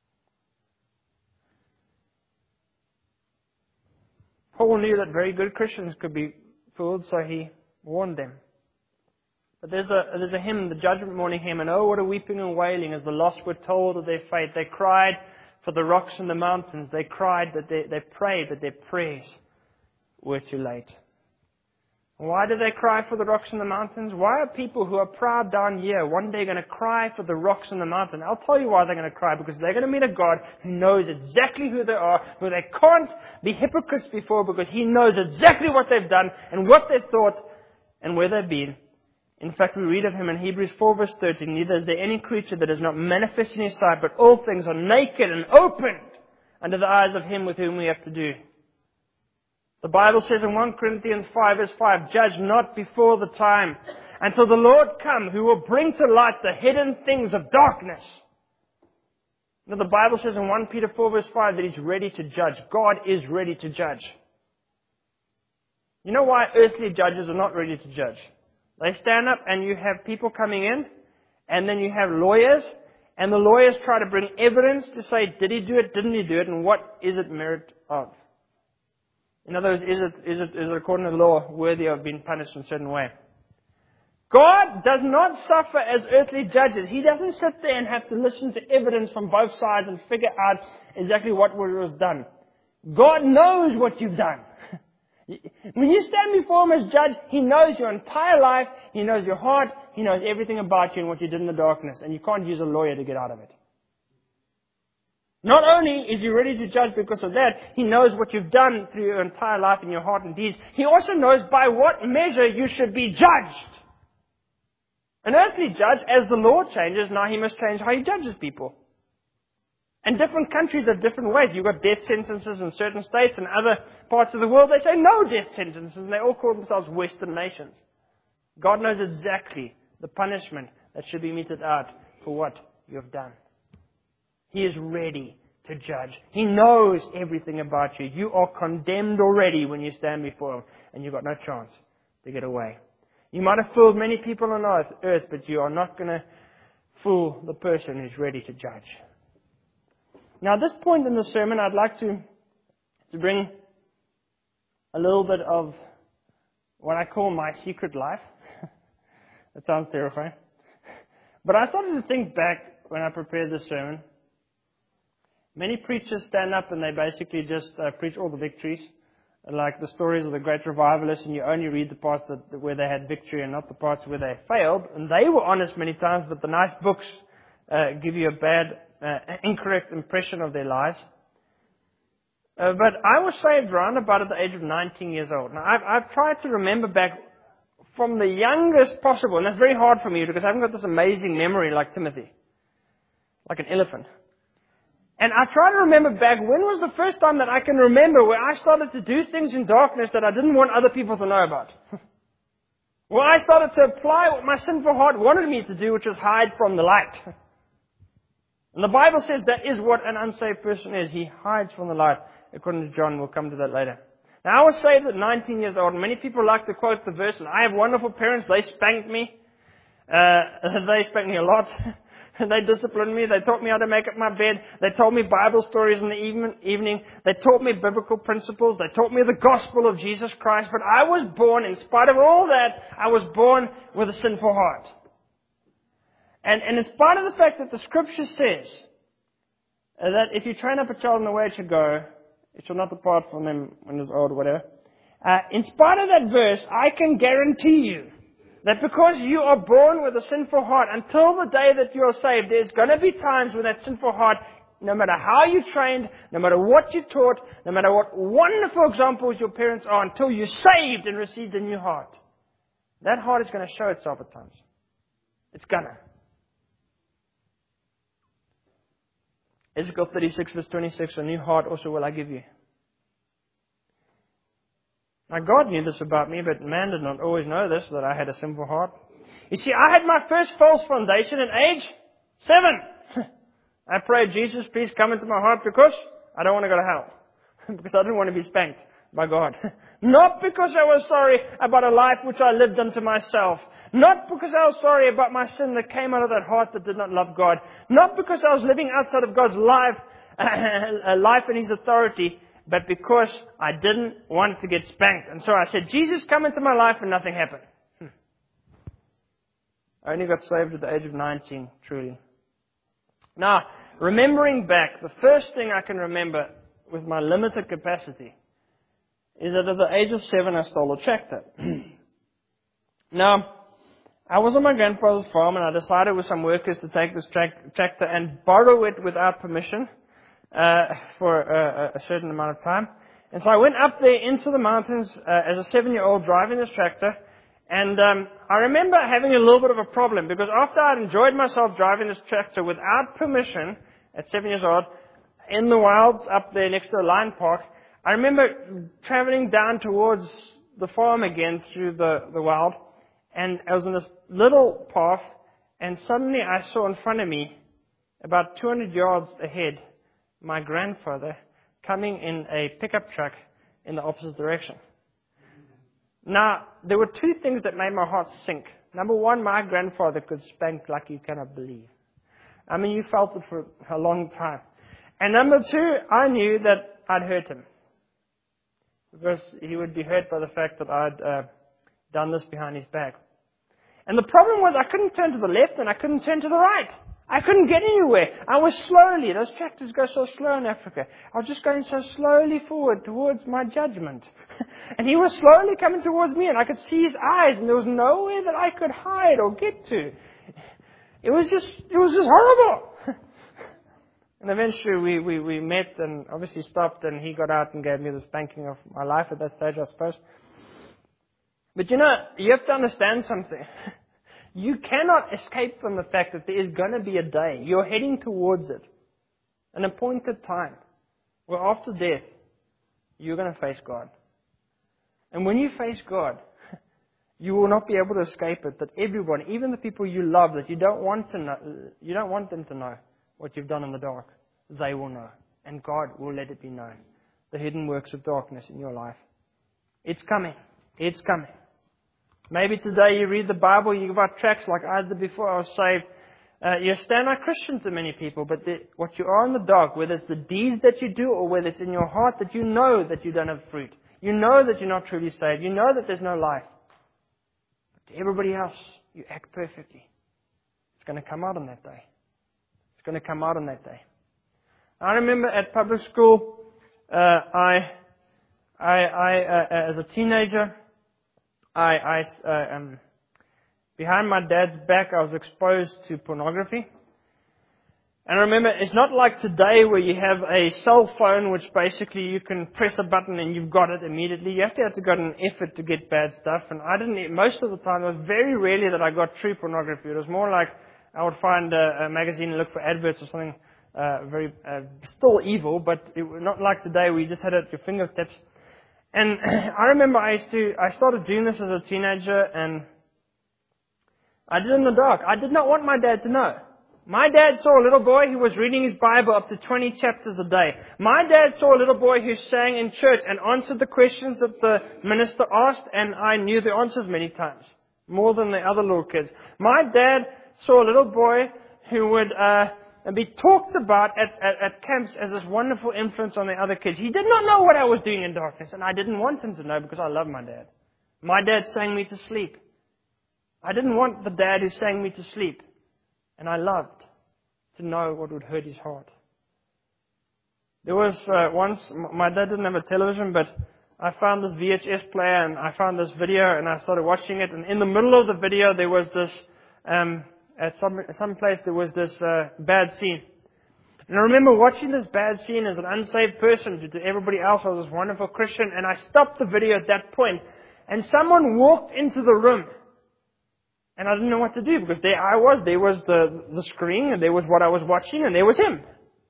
Paul knew that very good Christians could be fooled, so he warned them. But there's a, there's a hymn, the Judgment Morning hymn, and oh, what a weeping and wailing as the lost were told of their fate. They cried for the rocks and the mountains. They cried that they, they prayed that their prayers were too late. Why do they cry for the rocks and the mountains? Why are people who are proud down here one day going to cry for the rocks and the mountain? I'll tell you why they're going to cry. Because they're going to meet a God who knows exactly who they are, who they can't be hypocrites before, because He knows exactly what they've done and what they've thought and where they've been. In fact, we read of Him in Hebrews four verse thirteen, neither is there any creature that is not manifest in His sight, but all things are naked and opened under the eyes of Him with whom we have to do. The Bible says in First Corinthians five verse five, judge not before the time, until the Lord come, who will bring to light the hidden things of darkness. Now the Bible says in First Peter four verse five that He's ready to judge. God is ready to judge. You know why earthly judges are not ready to judge? They stand up and you have people coming in, and then you have lawyers, and the lawyers try to bring evidence to say, did he do it, didn't he do it, and what is it merit of? In other words, is it, is it, is it according to the law worthy of being punished in a certain way? God does not suffer as earthly judges. He doesn't sit there and have to listen to evidence from both sides and figure out exactly what was done. God knows what you've done. When you stand before Him as judge, He knows your entire life, He knows your heart, He knows everything about you and what you did in the darkness, and you can't use a lawyer to get out of it. Not only is He ready to judge because of that, He knows what you've done through your entire life in your heart and deeds. He also knows by what measure you should be judged. An earthly judge, as the law changes, now he must change how he judges people. And different countries have different ways. You've got death sentences in certain states, and other parts of the world they say no death sentences, and they all call themselves Western nations. God knows exactly the punishment that should be meted out for what you have done. He is ready to judge. He knows everything about you. You are condemned already when you stand before Him, and you've got no chance to get away. You might have fooled many people on earth, but you are not going to fool the person who's ready to judge. Now, at this point in the sermon, I'd like to, to bring a little bit of what I call my secret life. That sounds terrifying. But I started to think back when I prepared this sermon. Many preachers stand up and they basically just uh, preach all the victories, like the stories of the great revivalists, and you only read the parts that, where they had victory and not the parts where they failed. And they were honest many times, but the nice books uh, give you a bad, uh, incorrect impression of their lives. Uh, but I was saved around about at the age of nineteen years old. Now, I've, I've tried to remember back from the youngest possible, and that's very hard for me because I haven't got this amazing memory like Timothy, like an elephant. And I try to remember back, when was the first time that I can remember where I started to do things in darkness that I didn't want other people to know about? Where I started to apply what my sinful heart wanted me to do, which was hide from the light. And the Bible says that is what an unsaved person is. He hides from the light, according to John. We'll come to that later. Now, I was saved at nineteen years old, and many people like to quote the verse, and I have wonderful parents. They spanked me. Uh, they spanked me a lot. They disciplined me. They taught me how to make up my bed. They told me Bible stories in the even, evening. They taught me biblical principles. They taught me the gospel of Jesus Christ. But I was born, in spite of all that, I was born with a sinful heart. And, and in spite of the fact that the Scripture says that if you train up a child in the way it should go, it shall not depart from him when it's old or whatever. Uh, in spite of that verse, I can guarantee you that because you are born with a sinful heart, until the day that you are saved, there's going to be times when that sinful heart, no matter how you trained, no matter what you taught, no matter what wonderful examples your parents are, until you're saved and received a new heart, that heart is going to show itself at times. It's gonna. Ezekiel thirty-six verse twenty-six, a new heart also will I give you. Now God knew this about me, but man did not always know this, that I had a sinful heart. You see, I had my first false foundation at age seven. I prayed, Jesus, please come into my heart because I don't want to go to hell. Because I didn't want to be spanked by God. Not because I was sorry about a life which I lived unto myself. Not because I was sorry about my sin that came out of that heart that did not love God. Not because I was living outside of God's life, life and His authority, but because I didn't want to get spanked. And so I said, Jesus, come into my life, and nothing happened. Hmm. I only got saved at the age of nineteen, truly. Now, remembering back, the first thing I can remember with my limited capacity is that at the age of seven I stole a tractor. Now, I was on my grandfather's farm, and I decided with some workers to take this tra- tractor and borrow it without permission uh, for a, a certain amount of time. And so I went up there into the mountains uh, as a seven-year-old driving this tractor. And um, I remember having a little bit of a problem, because after I'd enjoyed myself driving this tractor without permission at seven years old in the wilds up there next to a lion park, I remember traveling down towards the farm again through the, the wild. And I was in this little path, and suddenly I saw in front of me, about two hundred yards ahead, my grandfather coming in a pickup truck in the opposite direction. Now, there were two things that made my heart sink. Number one, my grandfather could spank like you cannot believe. I mean, you felt it for a long time. And number two, I knew that I'd hurt him. Because he would be hurt by the fact that I'd uh, done this behind his back. And the problem was I couldn't turn to the left and I couldn't turn to the right. I couldn't get anywhere. I was slowly, those tractors go so slow in Africa. I was just going so slowly forward towards my judgment. And he was slowly coming towards me, and I could see his eyes, and there was nowhere that I could hide or get to. It was just, it was just horrible. And eventually we, we, we met and obviously stopped, and he got out and gave me the spanking of my life at that stage, I suppose. But you know, you have to understand something. You cannot escape from the fact that there is going to be a day. You're heading towards it. An appointed time. Where after death, you're going to face God. And when you face God, you will not be able to escape it. That everyone, even the people you love, that you don't want to know, you don't want them to know what you've done in the dark, they will know. And God will let it be known. The hidden works of darkness in your life. It's coming. It's coming. Maybe today you read the Bible, you give out tracts like I did before I was saved. Uh, you're a stand-out Christian to many people, but the, what you are in the dark, whether it's the deeds that you do or whether it's in your heart that you know that you don't have fruit. You know that you're not truly saved. You know that there's no life. But to everybody else, you act perfectly. It's going to come out on that day. It's going to come out on that day. I remember at public school, uh, I, I, I uh, as a teenager, I, I uh, um, behind my dad's back, I was exposed to pornography. And I remember, it's not like today where you have a cell phone which basically you can press a button and you've got it immediately. You have to have to go to an effort to get bad stuff. And I didn't, most of the time, it was very rarely that I got true pornography. It was more like I would find a, a magazine and look for adverts or something uh, very, uh, still evil, but it, not like today where you just had it at your fingertips. And I remember I used to, I started doing this as a teenager, and I did it in the dark. I did not want my dad to know. My dad saw a little boy who was reading his Bible up to twenty chapters a day. My dad saw a little boy who sang in church and answered the questions that the minister asked, and I knew the answers many times, more than the other little kids. My dad saw a little boy who would uh, be talked about at, at, at camps as this wonderful influence on the other kids. He did not know what I was doing in darkness, and I didn't want him to know because I love my dad. My dad sang me to sleep. I didn't want the dad who sang me to sleep, and I loved to know what would hurt his heart. There was uh, once, my dad didn't have a television, but I found this V H S player and I found this video and I started watching it. And in the middle of the video, there was this, um, at some some place, there was this uh, bad scene. And I remember watching this bad scene as an unsaved person. To everybody else, I was this wonderful Christian. And I stopped the video at that point. And someone walked into the room. And I didn't know what to do because there I was. There was the, the screen and there was what I was watching and there was him.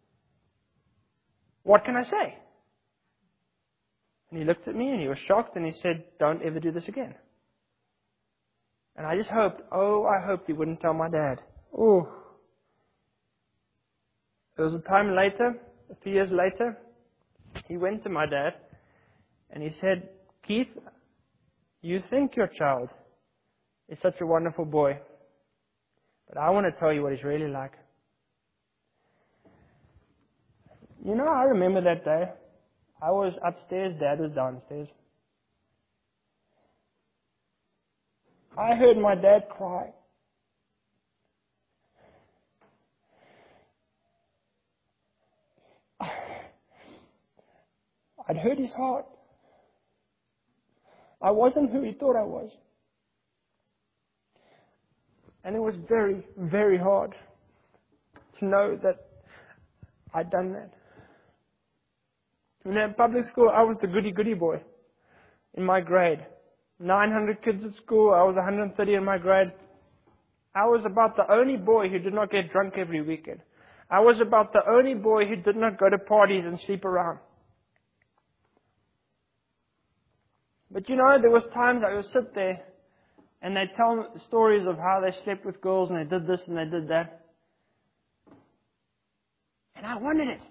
What can I say? And he looked at me and he was shocked and he said, "Don't ever do this again." And I just hoped, oh, I hoped he wouldn't tell my dad. Oh. There was a time later, a few years later, he went to my dad and he said, "Keith, you think your child is such a wonderful boy, but I want to tell you what he's really like." You know, I remember that day. I was upstairs, Dad was downstairs. I heard my dad cry. I'd hurt his heart. I wasn't who he thought I was. And it was very, very hard to know that I'd done that. In that public school, I was the goody-goody boy in my grade. nine hundred kids at school, I was one hundred thirty in my grade. I was about the only boy who did not get drunk every weekend. I was about the only boy who did not go to parties and sleep around. But you know, there was times I would sit there and they'd tell stories of how they slept with girls and they did this and they did that. And I wanted it.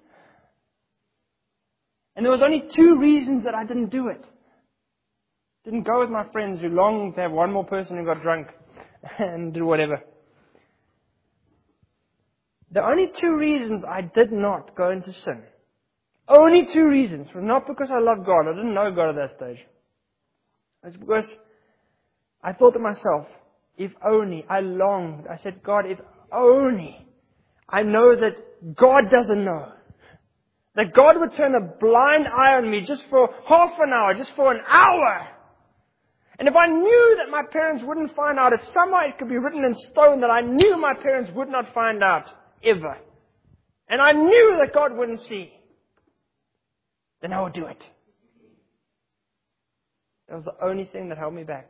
And there was only two reasons that I didn't do it. Didn't go with my friends who longed to have one more person who got drunk and do whatever. The only two reasons I did not go into sin. Only two reasons. Was not because I loved God. I didn't know God at that stage. It's because I thought to myself, if only I longed. I said, God, if only I know that God doesn't know. That God would turn a blind eye on me just for half an hour, just for an hour. And if I knew that my parents wouldn't find out, if somehow it could be written in stone that I knew my parents would not find out, ever. And I knew that God wouldn't see, then I would do it. That was the only thing that held me back.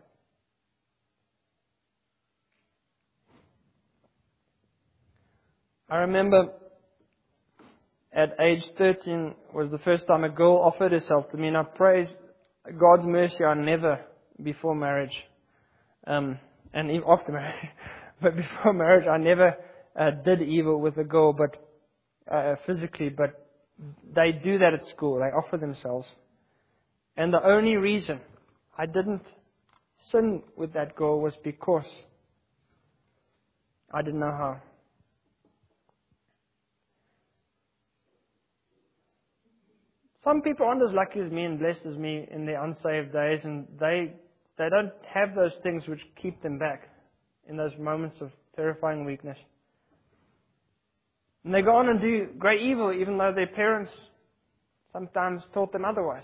I remember at age thirteen was the first time a girl offered herself to me, and I praise God's mercy I never, before marriage, um, and even after marriage, but before marriage I never uh, did evil with a girl, but uh, physically, but they do that at school. They offer themselves. And the only reason I didn't sin with that girl was because I didn't know how. Some people aren't as lucky as me and blessed as me in their unsaved days, and they they don't have those things which keep them back in those moments of terrifying weakness. And they go on and do great evil, even though their parents sometimes taught them otherwise.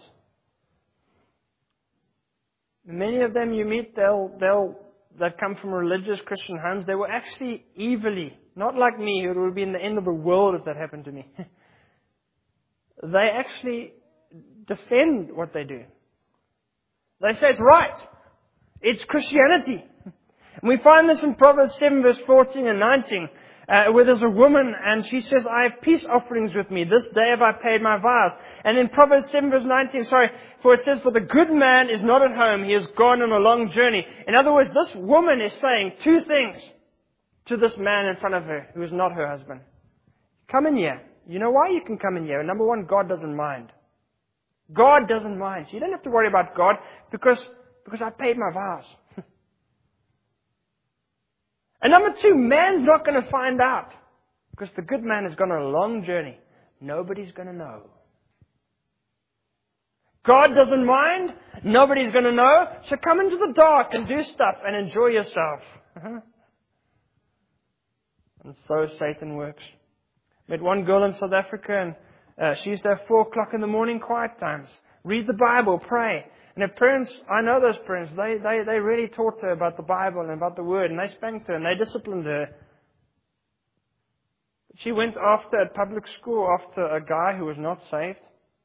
And many of them you meet, they'll they'll that come from religious Christian homes, they were actually evilly, not like me, it would be in the end of the world if that happened to me. They actually defend what they do. They say it's right. It's Christianity. And we find this in Proverbs seven verse fourteen and nineteen, uh, where there's a woman and she says, "I have peace offerings with me. This day have I paid my vows." And in Proverbs seven verse nineteen, sorry, for it says, "For the good man is not at home. He has gone on a long journey." In other words, this woman is saying two things to this man in front of her who is not her husband. Come in here. You know why you can come in here? Number one, God doesn't mind. God doesn't mind. So you don't have to worry about God because, because I paid my vows. And number two, man's not going to find out. Because the good man has gone on a long journey. Nobody's going to know. God doesn't mind. Nobody's going to know. So come into the dark and do stuff and enjoy yourself. Uh-huh. And so Satan works. Met one girl in South Africa, and uh, she used to have four o'clock in the morning quiet times. Read the Bible, pray. And her parents, I know those parents, they, they, they really taught her about the Bible and about the Word, and they spanked her and they disciplined her. She went after at public school after a guy who was not saved.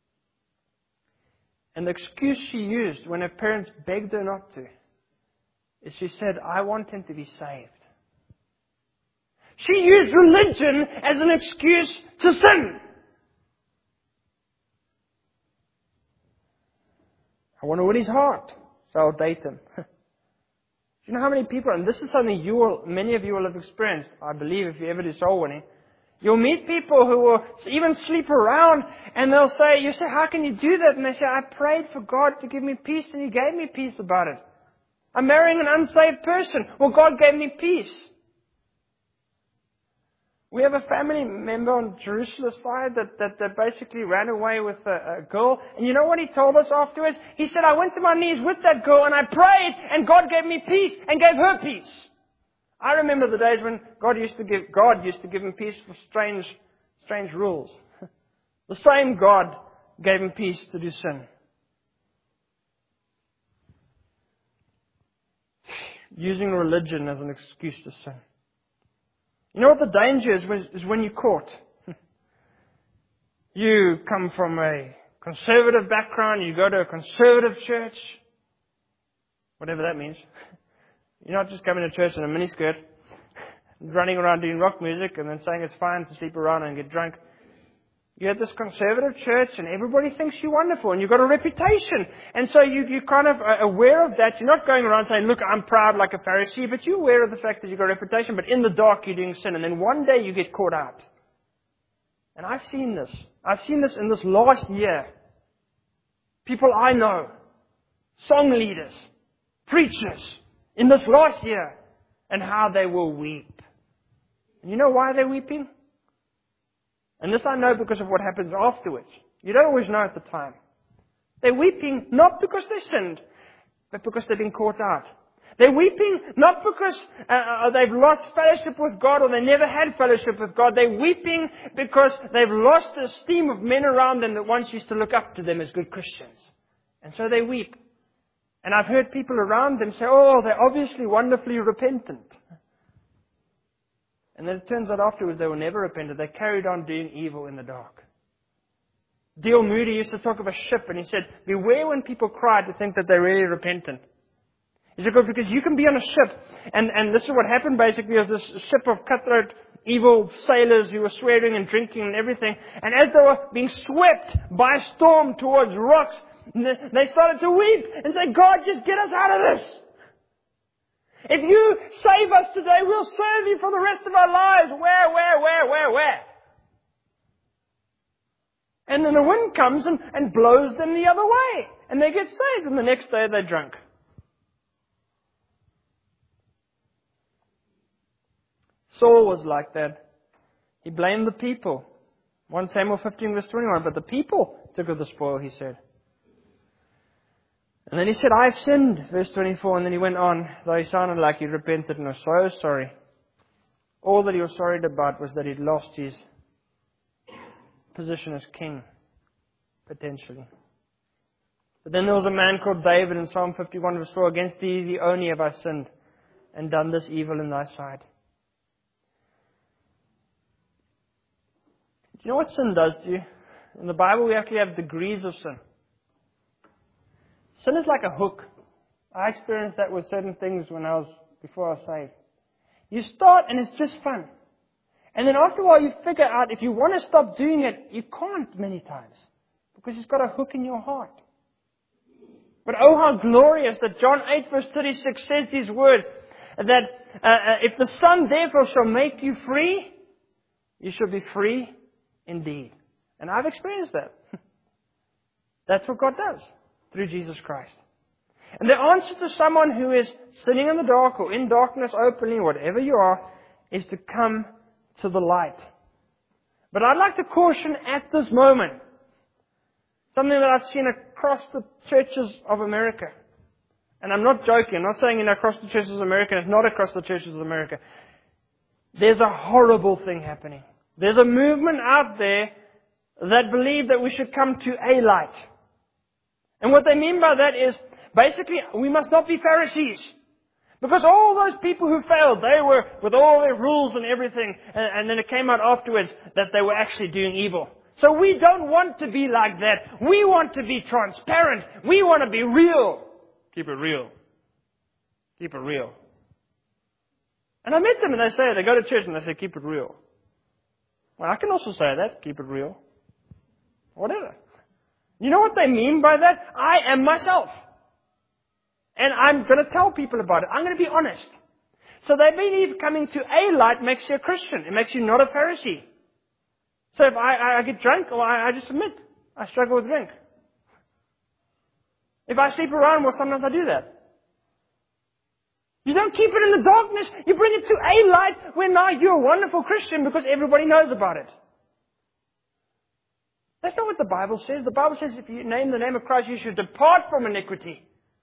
And the excuse she used when her parents begged her not to is she said, I want him to be saved. She used religion as an excuse to sin. I want to win his heart, so I'll date him. Do you know how many people, and this is something you will, many of you will have experienced, I believe, if you ever do soul winning. You'll meet people who will even sleep around, and they'll say, you say, how can you do that? And they say, I prayed for God to give me peace, and He gave me peace about it. I'm marrying an unsaved person. Well, God gave me peace. We have a family member on Jerusalem's side that, that, that basically ran away with a, a girl. And you know what he told us afterwards? He said, I went to my knees with that girl and I prayed and God gave me peace and gave her peace. I remember the days when God used to give, God used to give him peace for strange, strange rules. The same God gave him peace to do sin. Using religion as an excuse to sin. You know what the danger is, is when you're caught. You come from a conservative background, you go to a conservative church, whatever that means. You're not just coming to church in a miniskirt, running around doing rock music and then saying it's fine to sleep around and get drunk. You're at this conservative church and everybody thinks you're wonderful and you've got a reputation. And so you, you're kind of aware of that. You're not going around saying, look, I'm proud like a Pharisee, but you're aware of the fact that you've got a reputation, but in the dark you're doing sin. And then one day you get caught out. And I've seen this. I've seen this in this last year. People I know, song leaders, preachers, in this last year, and how they will weep. And you know why they're weeping? And this I know because of what happens afterwards. You don't always know at the time. They're weeping not because they sinned, but because they've been caught out. They're weeping not because uh, they've lost fellowship with God or they never had fellowship with God. They're weeping because they've lost the esteem of men around them that once used to look up to them as good Christians. And so they weep. And I've heard people around them say, oh, they're obviously wonderfully repentant. And then it turns out afterwards they were never repentant. They carried on doing evil in the dark. D L Moody used to talk of a ship, and he said, beware when people cry to think that they're really repentant. He said, because you can be on a ship, and, and this is what happened basically, was this ship of cutthroat, evil sailors who were swearing and drinking and everything. And as they were being swept by a storm towards rocks, they started to weep and say, God, just get us out of this. If you save us today, we'll serve you for the rest of our lives. Where, where, where, where, where? And then the wind comes and, and blows them the other way. And they get saved. And the next day they're drunk. Saul was like that. He blamed the people. First Samuel fifteen verse twenty-one. But the people took of the spoil, he said. And then he said, I've sinned, verse twenty-four, and then he went on, though he sounded like he repented and was so sorry. All that he was sorry about was that he'd lost his position as king, potentially. But then there was a man called David in Psalm fifty-one verse four, against thee, thee only have I sinned, and done this evil in thy sight. Do you know what sin does to you? In the Bible we actually have degrees of sin. Sin is like a hook. I experienced that with certain things when I was, before I was saved. You start and it's just fun. And then after a while you figure out if you want to stop doing it, you can't many times. Because it's got a hook in your heart. But oh how glorious that John eight verse thirty-six says these words. That uh, uh, if the Son therefore shall make you free, you shall be free indeed. And I've experienced that. That's what God does. Through Jesus Christ. And the answer to someone who is sitting in the dark or in darkness openly, whatever you are, is to come to the light. But I'd like to caution at this moment something that I've seen across the churches of America. And I'm not joking. I'm not saying, you know, across the churches of America. It's not across the churches of America. There's a horrible thing happening. There's a movement out there that believe that we should come to a light. And what they mean by that is, basically, we must not be Pharisees. Because all those people who failed, they were with all their rules and everything, and, and then it came out afterwards that they were actually doing evil. So we don't want to be like that. We want to be transparent. We want to be real. Keep it real. Keep it real. And I met them and they say, they go to church and they say, keep it real. Well, I can also say that, keep it real. Whatever. You know what they mean by that? I am myself. And I'm going to tell people about it. I'm going to be honest. So they believe coming to a light makes you a Christian. It makes you not a Pharisee. So if I, I get drunk, well, I, I just admit I struggle with drink. If I sleep around, well, sometimes I do that. You don't keep it in the darkness. You bring it to a light where now you're a wonderful Christian because everybody knows about it. That's not what the Bible says. The Bible says if you name the name of Christ, you should depart from iniquity.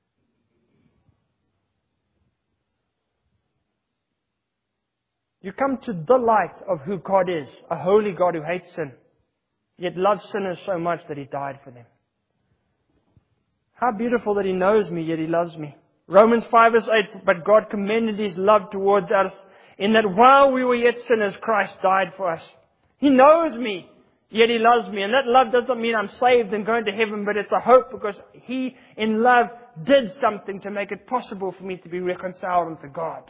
You come to the light of who God is, a holy God who hates sin, yet loves sinners so much that He died for them. How beautiful that He knows me, yet He loves me. Romans five verse eight, but God commended His love towards us in that while we were yet sinners, Christ died for us. He knows me, yet He loves me. And that love doesn't mean I'm saved and going to heaven, but it's a hope because He, in love, did something to make it possible for me to be reconciled unto God.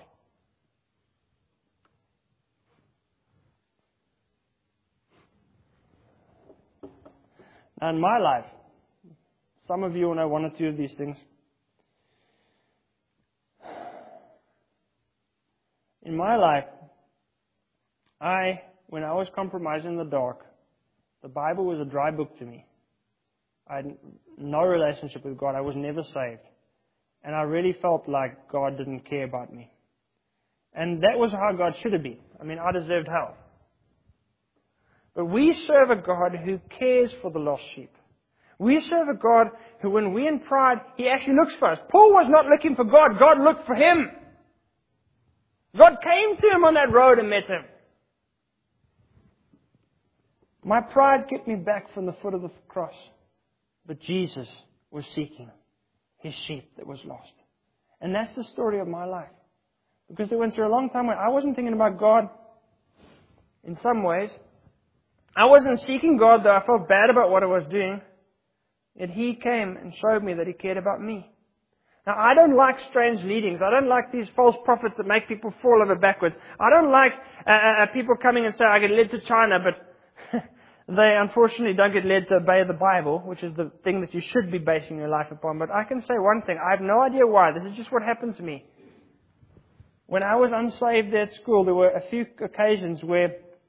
Now in my life, some of you will know one or two of these things. In my life, I, when I was compromising in the dark, the Bible was a dry book to me. I had no relationship with God. I was never saved. And I really felt like God didn't care about me. And that was how God should have been. I mean, I deserved hell. But we serve a God who cares for the lost sheep. We serve a God who, when we're in pride, He actually looks for us. Paul was not looking for God. God looked for him. God came to him on that road and met him. My pride kept me back from the foot of the cross. But Jesus was seeking His sheep that was lost. And that's the story of my life. Because they went through a long time where I wasn't thinking about God in some ways. I wasn't seeking God, though I felt bad about what I was doing. Yet He came and showed me that He cared about me. Now, I don't like strange leadings. I don't like these false prophets that make people fall over backwards. I don't like uh, uh, people coming and say, I get led to China, but they unfortunately don't get led to obey the Bible, which is the thing that you should be basing your life upon. But I can say one thing. I have no idea why. This is just what happened to me. When I was unsaved at school, there were a few occasions where,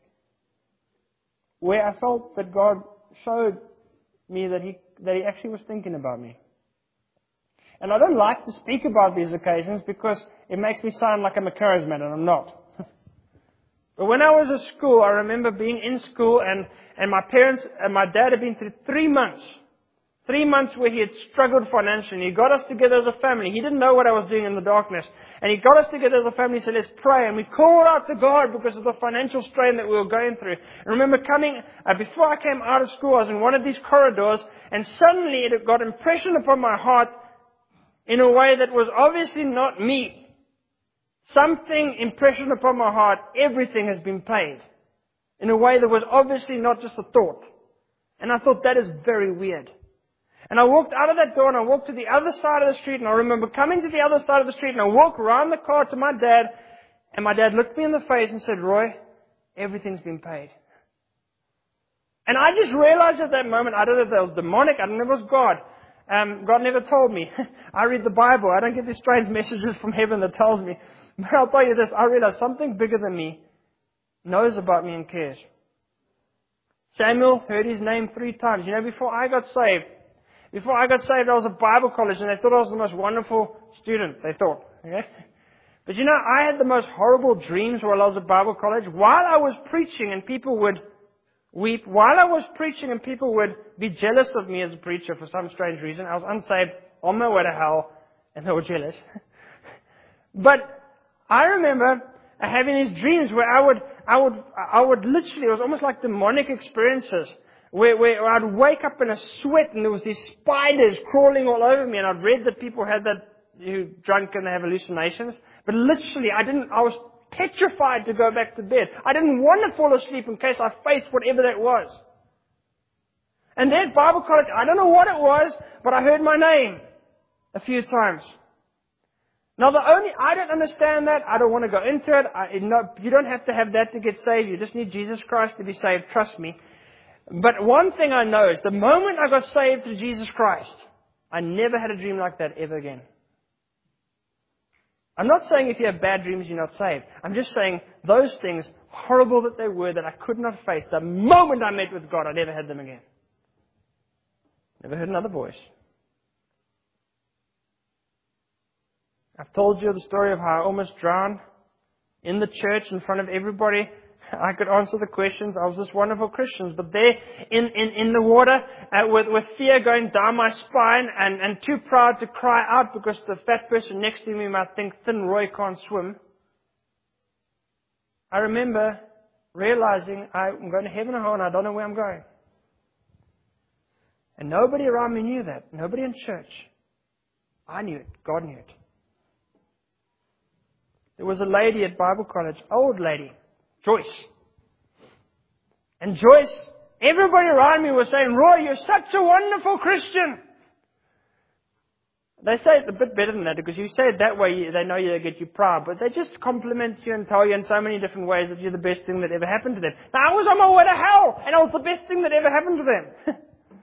where I felt that God showed me that He, that He actually was thinking about me. And I don't like to speak about these occasions because it makes me sound like I'm a charismatic, and I'm not. But when I was at school, I remember being in school and, and my parents and my dad had been through three months. Three months where he had struggled financially. He got us together as a family. He didn't know what I was doing in the darkness. And He got us together as a family and said, let's pray. And we called out to God because of the financial strain that we were going through. I remember coming, uh, before I came out of school, I was in one of these corridors and suddenly it got impression upon my heart in a way that was obviously not me. Something impression upon my heart, everything has been paid. In a way that was obviously not just a thought. And I thought that is very weird. And I walked out of that door and I walked to the other side of the street and I remember coming to the other side of the street and I walked around the car to my dad and my dad looked me in the face and said, Roy, everything's been paid. And I just realized at that moment, I don't know if that was demonic, I don't know if it was God. Um, God never told me. I read the Bible. I don't get these strange messages from heaven that tells me. But I'll tell you this, I realize something bigger than me knows about me and cares. Samuel heard His name three times. You know, before I got saved, before I got saved, I was at Bible college and they thought I was the most wonderful student, they thought. Okay? But you know, I had the most horrible dreams while I was at Bible college. While I was preaching and people would weep while I was preaching, and people would be jealous of me as a preacher for some strange reason. I was unsaved, on my way to hell, and they were jealous. But I remember having these dreams where I would, I would, I would literally, it was almost like demonic experiences, where, where I'd wake up in a sweat and there was these spiders crawling all over me, and I'd read that people had that, who drunk and they have hallucinations. But literally, I didn't, I was petrified to go back to bed. I didn't want to fall asleep in case I faced whatever that was. And then Bible college, I don't know what it was, but I heard my name a few times. Now the only, I don't understand that. I don't want to go into it. I, no, you don't have to have that to get saved. You just need Jesus Christ to be saved. Trust me. But one thing I know is the moment I got saved through Jesus Christ, I never had a dream like that ever again. I'm not saying if you have bad dreams you're not saved. I'm just saying those things, horrible that they were, that I could not face, the moment I met with God, I never had them again. Never heard another voice. I've told you the story of how I almost drowned in the church in front of everybody. I could answer the questions. I was this wonderful Christian. But there in, in, in the water, uh, with, with fear going down my spine and, and too proud to cry out because the fat person next to me might think thin Roy can't swim. I remember realizing I'm going to heaven or hell and I don't know where I'm going. And nobody around me knew that. Nobody in church. I knew it. God knew it. There was a lady at Bible college, old lady, Joyce. And Joyce, everybody around me was saying, Roy, you're such a wonderful Christian. They say it a bit better than that because you say it that way, they know you get you proud. But they just compliment you and tell you in so many different ways that you're the best thing that ever happened to them. Now, I was on my way to hell, and I was the best thing that ever happened to them.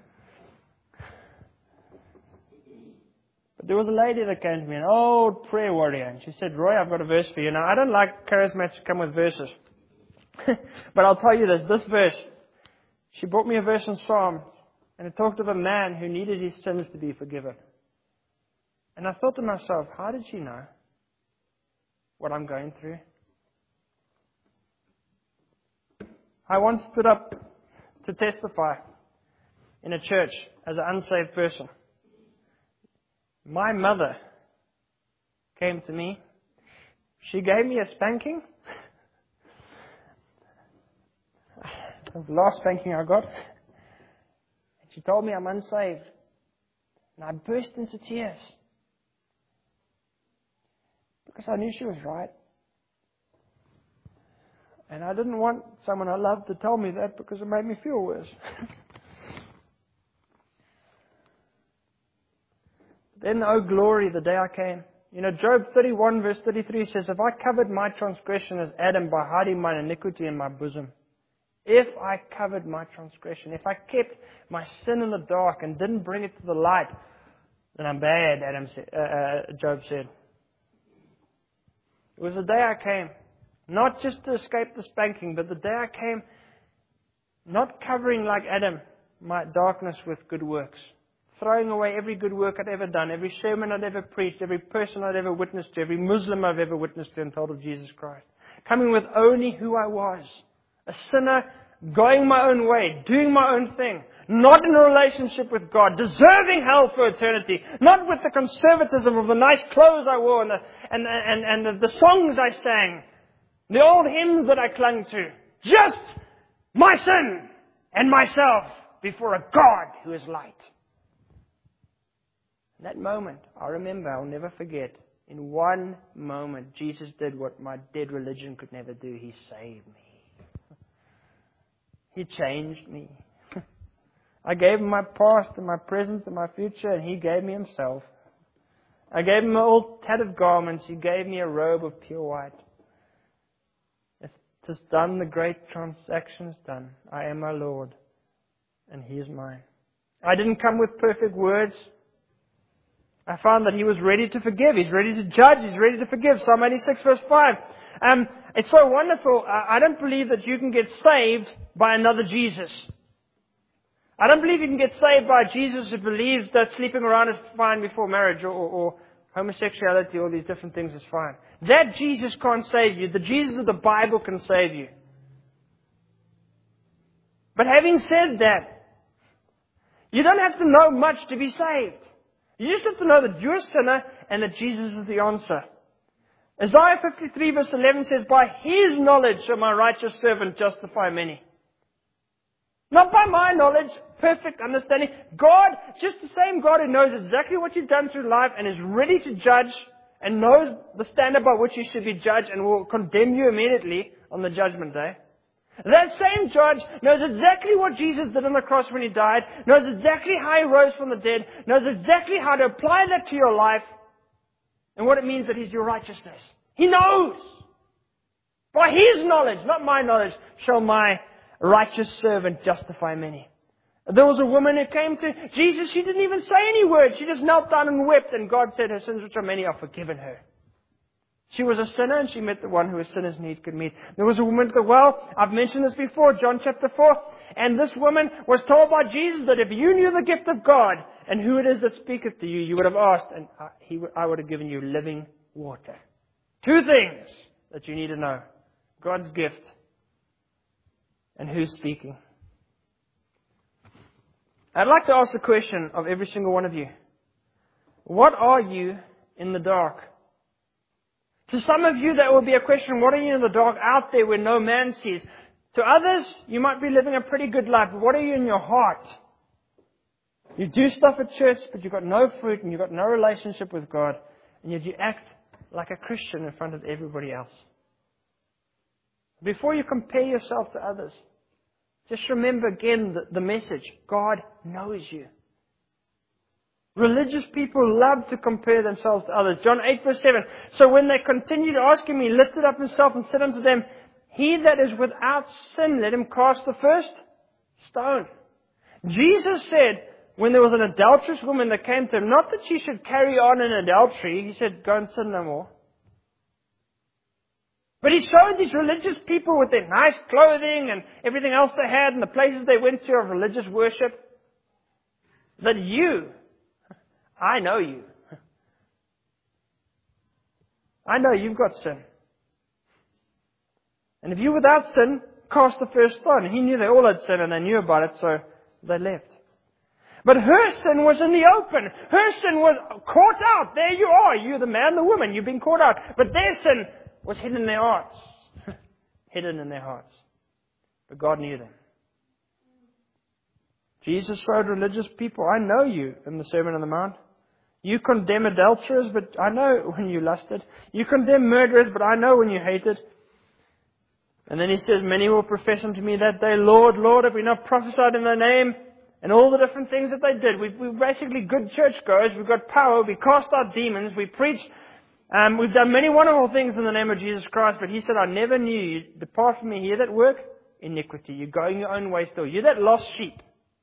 But there was a lady that came to me, an old prayer warrior, and she said, Roy, I've got a verse for you. Now, I don't like charismatics to come with verses. But I'll tell you this, this verse, she brought me a verse in Psalm, and it talked of a man who needed his sins to be forgiven. And I thought to myself, how did she know what I'm going through? I once stood up to testify in a church as an unsaved person. My mother came to me. She gave me a spanking. It was the last spanking I got. And she told me I'm unsaved. And I burst into tears. Because I knew she was right. And I didn't want someone I loved to tell me that because it made me feel worse. Then, oh glory, the day I came. You know, Job thirty-one verse thirty-three says, if I covered my transgression as Adam by hiding my iniquity in my bosom, if I covered my transgression, if I kept my sin in the dark and didn't bring it to the light, then I'm bad, Adam said, uh, uh, Job said. It was the day I came, not just to escape the spanking, but the day I came, not covering like Adam my darkness with good works. Throwing away every good work I'd ever done, every sermon I'd ever preached, every person I'd ever witnessed to, every Muslim I've ever witnessed to and told of Jesus Christ. Coming with only who I was. A sinner, going my own way, doing my own thing. Not in a relationship with God, deserving hell for eternity. Not with the conservatism of the nice clothes I wore and the, and, and, and the songs I sang. The old hymns that I clung to. Just my sin and myself before a God who is light. That moment, I remember, I'll never forget. In one moment, Jesus did what my dead religion could never do. He saved me. He changed me. I gave Him my past and my present and my future, and He gave me Himself. I gave Him my old tattered garments. He gave me a robe of pure white. It's just done, the great transaction's done. I am my Lord, and He is mine. I didn't come with perfect words. I found that He was ready to forgive. He's ready to judge. He's ready to forgive. Psalm eighty-six verse five. Um, it's so wonderful. I don't believe that you can get saved by another Jesus. I don't believe you can get saved by Jesus who believes that sleeping around is fine before marriage or, or, or homosexuality, all these different things is fine. That Jesus can't save you. The Jesus of the Bible can save you. But having said that, you don't have to know much to be saved. You just have to know that you're a sinner and that Jesus is the answer. Isaiah fifty-three verse eleven says, by His knowledge shall my righteous servant justify many. Not by my knowledge, perfect understanding. God, just the same God who knows exactly what you've done through life and is ready to judge and knows the standard by which you should be judged and will condemn you immediately on the judgment day. That same judge knows exactly what Jesus did on the cross when He died, knows exactly how He rose from the dead, knows exactly how to apply that to your life and what it means that He's your righteousness. He knows. By His knowledge, not my knowledge, shall my righteous servant justify many. There was a woman who came to Jesus. She didn't even say any words. She just knelt down and wept, and God said her sins, which are many, are forgiven her. She was a sinner, and she met the one who a sinner's need could meet. There was a woman at the well. I've mentioned this before, John chapter four. And this woman was told by Jesus that if you knew the gift of God and who it is that speaketh to you, you would have asked, and I, he, I would have given you living water. Two things that you need to know. God's gift and who's speaking. I'd like to ask a question of every single one of you. What are you in the dark? To some of you, that will be a question, what are you in the dark out there where no man sees? To others, you might be living a pretty good life, but what are you in your heart? You do stuff at church, but you've got no fruit and you've got no relationship with God, and yet you act like a Christian in front of everybody else. Before you compare yourself to others, just remember again the, the message. God knows you. Religious people love to compare themselves to others. John eight verse seven. So when they continued asking me, he lifted up himself and said unto them, he that is without sin, let him cast the first stone. Jesus said, when there was an adulterous woman that came to him, not that she should carry on in adultery. He said, go and sin no more. But he showed these religious people with their nice clothing and everything else they had and the places they went to of religious worship, that you, I know you. I know you've got sin. And if you're without sin, cast the first stone. He knew they all had sin and they knew about it, so they left. But her sin was in the open. Her sin was caught out. There you are. You're the man, the woman. You've been caught out. But their sin was hidden in their hearts. Hidden in their hearts. But God knew them. Jesus showed religious people, I know you, in the Sermon on the Mount. You condemn adulterers, but I know when you lusted. You condemn murderers, but I know when you hated. And then he says, many will profess unto me that day, Lord, Lord, have we not prophesied in thy name? And all the different things that they did. We, we're basically good churchgoers. We've got power. We cast out demons. We preach. Um, we've done many wonderful things in the name of Jesus Christ. But he said, I never knew you. Depart from me. You that work iniquity. You're going your own way still. You're that lost sheep.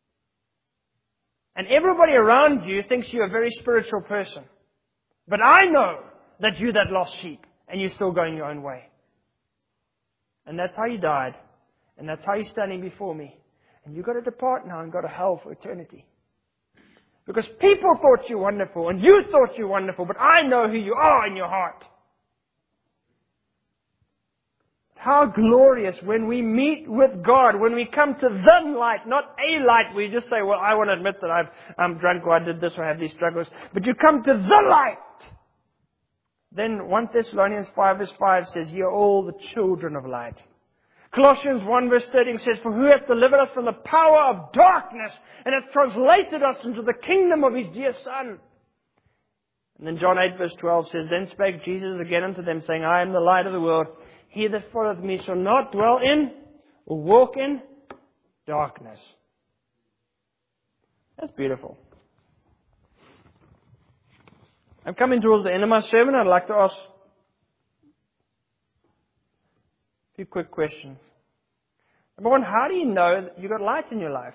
And everybody around you thinks you're a very spiritual person. But I know that you're that lost sheep. And you're still going your own way. And that's how you died. And that's how you're standing before me. And you've got to depart now and go to hell for eternity. Because people thought you wonderful and you thought you wonderful, but I know who you are in your heart. How glorious when we meet with God, when we come to the light, not a light. We just say, well, I want to admit that I've, I'm drunk or I did this or I have these struggles. But you come to the light. Then First Thessalonians five verse five says, ye are all the children of light. Colossians one verse thirteen says, for who hath delivered us from the power of darkness and hath translated us into the kingdom of his dear Son. And then John eight verse twelve says, then spake Jesus again unto them, saying, I am the light of the world. He that followeth me shall not dwell in or walk in darkness. That's beautiful. I'm coming towards the end of my sermon. I'd like to ask a few quick questions. Number one, how do you know that you've got light in your life?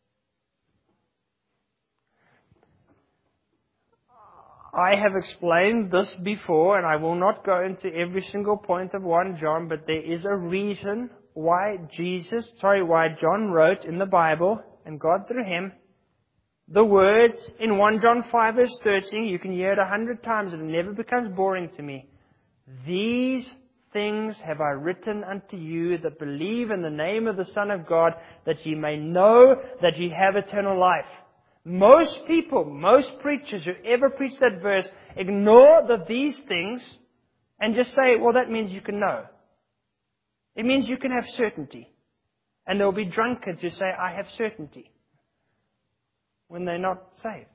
I have explained this before, and I will not go into every single point of First John, but there is a reason why Jesus, sorry, why John wrote in the Bible, and God through him, the words in First John five verse thirteen, you can hear it a hundred times, and it never becomes boring to me. These things have I written unto you that believe in the name of the Son of God, that ye may know that ye have eternal life. Most people, most preachers who ever preach that verse, ignore the these things and just say, well, that means you can know. It means you can have certainty. And there will be drunkards who say, I have certainty, when they're not saved.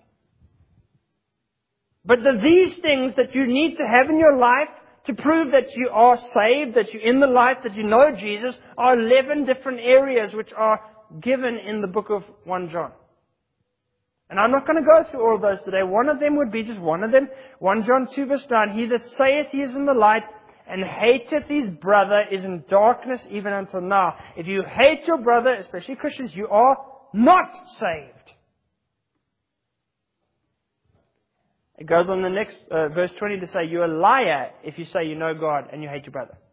But the these things that you need to have in your life to prove that you are saved, that you're in the light, that you know Jesus, are eleven different areas which are given in the book of First John. And I'm not going to go through all of those today. One of them would be just one of them. First John two verse nine, He that saith he is in the light and hateth his brother is in darkness even until now. If you hate your brother, especially Christians, you are not saved. It goes on the next, uh, verse twenty to say, you're a liar if you say you know God and you hate your brother.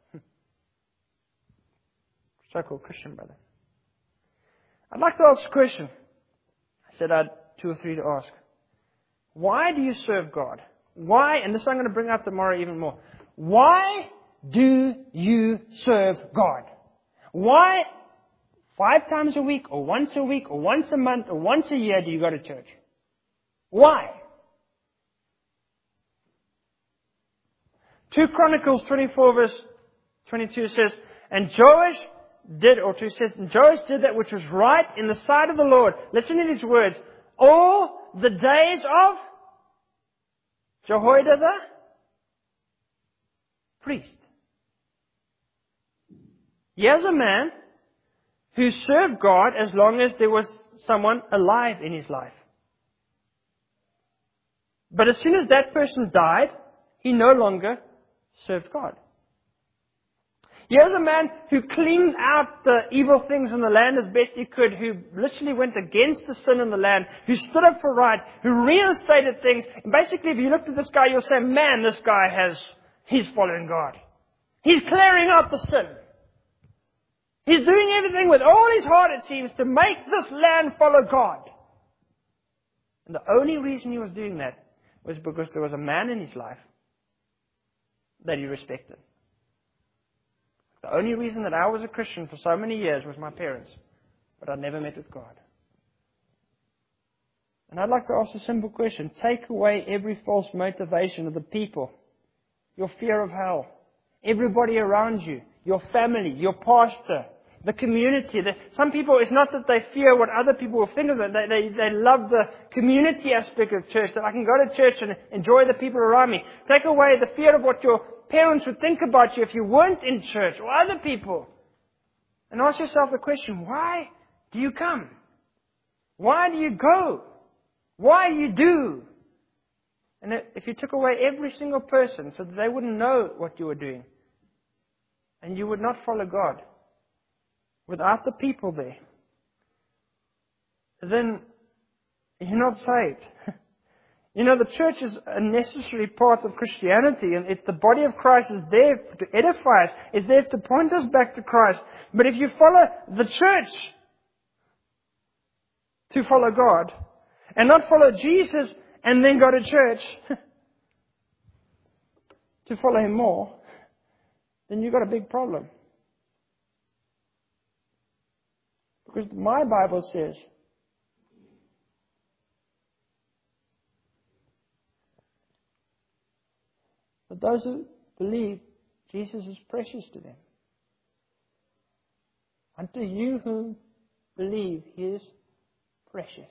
So-called Christian brother. I'd like to ask a question. I said I had two or three to ask. Why do you serve God? Why, and this I'm going to bring up tomorrow even more. Why do you serve God? Why five times a week or once a week or once a month or once a year do you go to church? Why? Second Chronicles twenty-four verse twenty-two says, and Joash did, or two says, and Joash did that which was right in the sight of the Lord. Listen to these words. All the days of Jehoiada the priest. Here's a man who served God as long as there was someone alive in his life. But as soon as that person died, he no longer served God. Here's a man who cleaned out the evil things in the land as best he could, who literally went against the sin in the land, who stood up for right, who reinstated things. And basically, if you looked at this guy, you'll say, man, this guy has, he's following God. He's clearing out the sin. He's doing everything with all his heart, it seems, to make this land follow God. And the only reason he was doing that was because there was a man in his life that he respected. The only reason that I was a Christian for so many years was my parents, but I never met with God. And I'd like to ask a simple question. Take away every false motivation of the people, your fear of hell, everybody around you, your family, your pastor, the community. The, some people, it's not that they fear what other people will think of them. They, they, they love the community aspect of church, that I can go to church and enjoy the people around me. Take away the fear of what your parents would think about you if you weren't in church, or other people. And ask yourself the question, why do you come? Why do you go? Why do you do? And if you took away every single person so that they wouldn't know what you were doing, and you would not follow God, without the people there, then you're not saved. You know, the church is a necessary part of Christianity, and it's the body of Christ is there to edify us, is there to point us back to Christ. But if you follow the church to follow God, and not follow Jesus and then go to church to follow Him more, then you've got a big problem. Because my Bible says that those who believe Jesus is precious to them. Unto you who believe He is precious.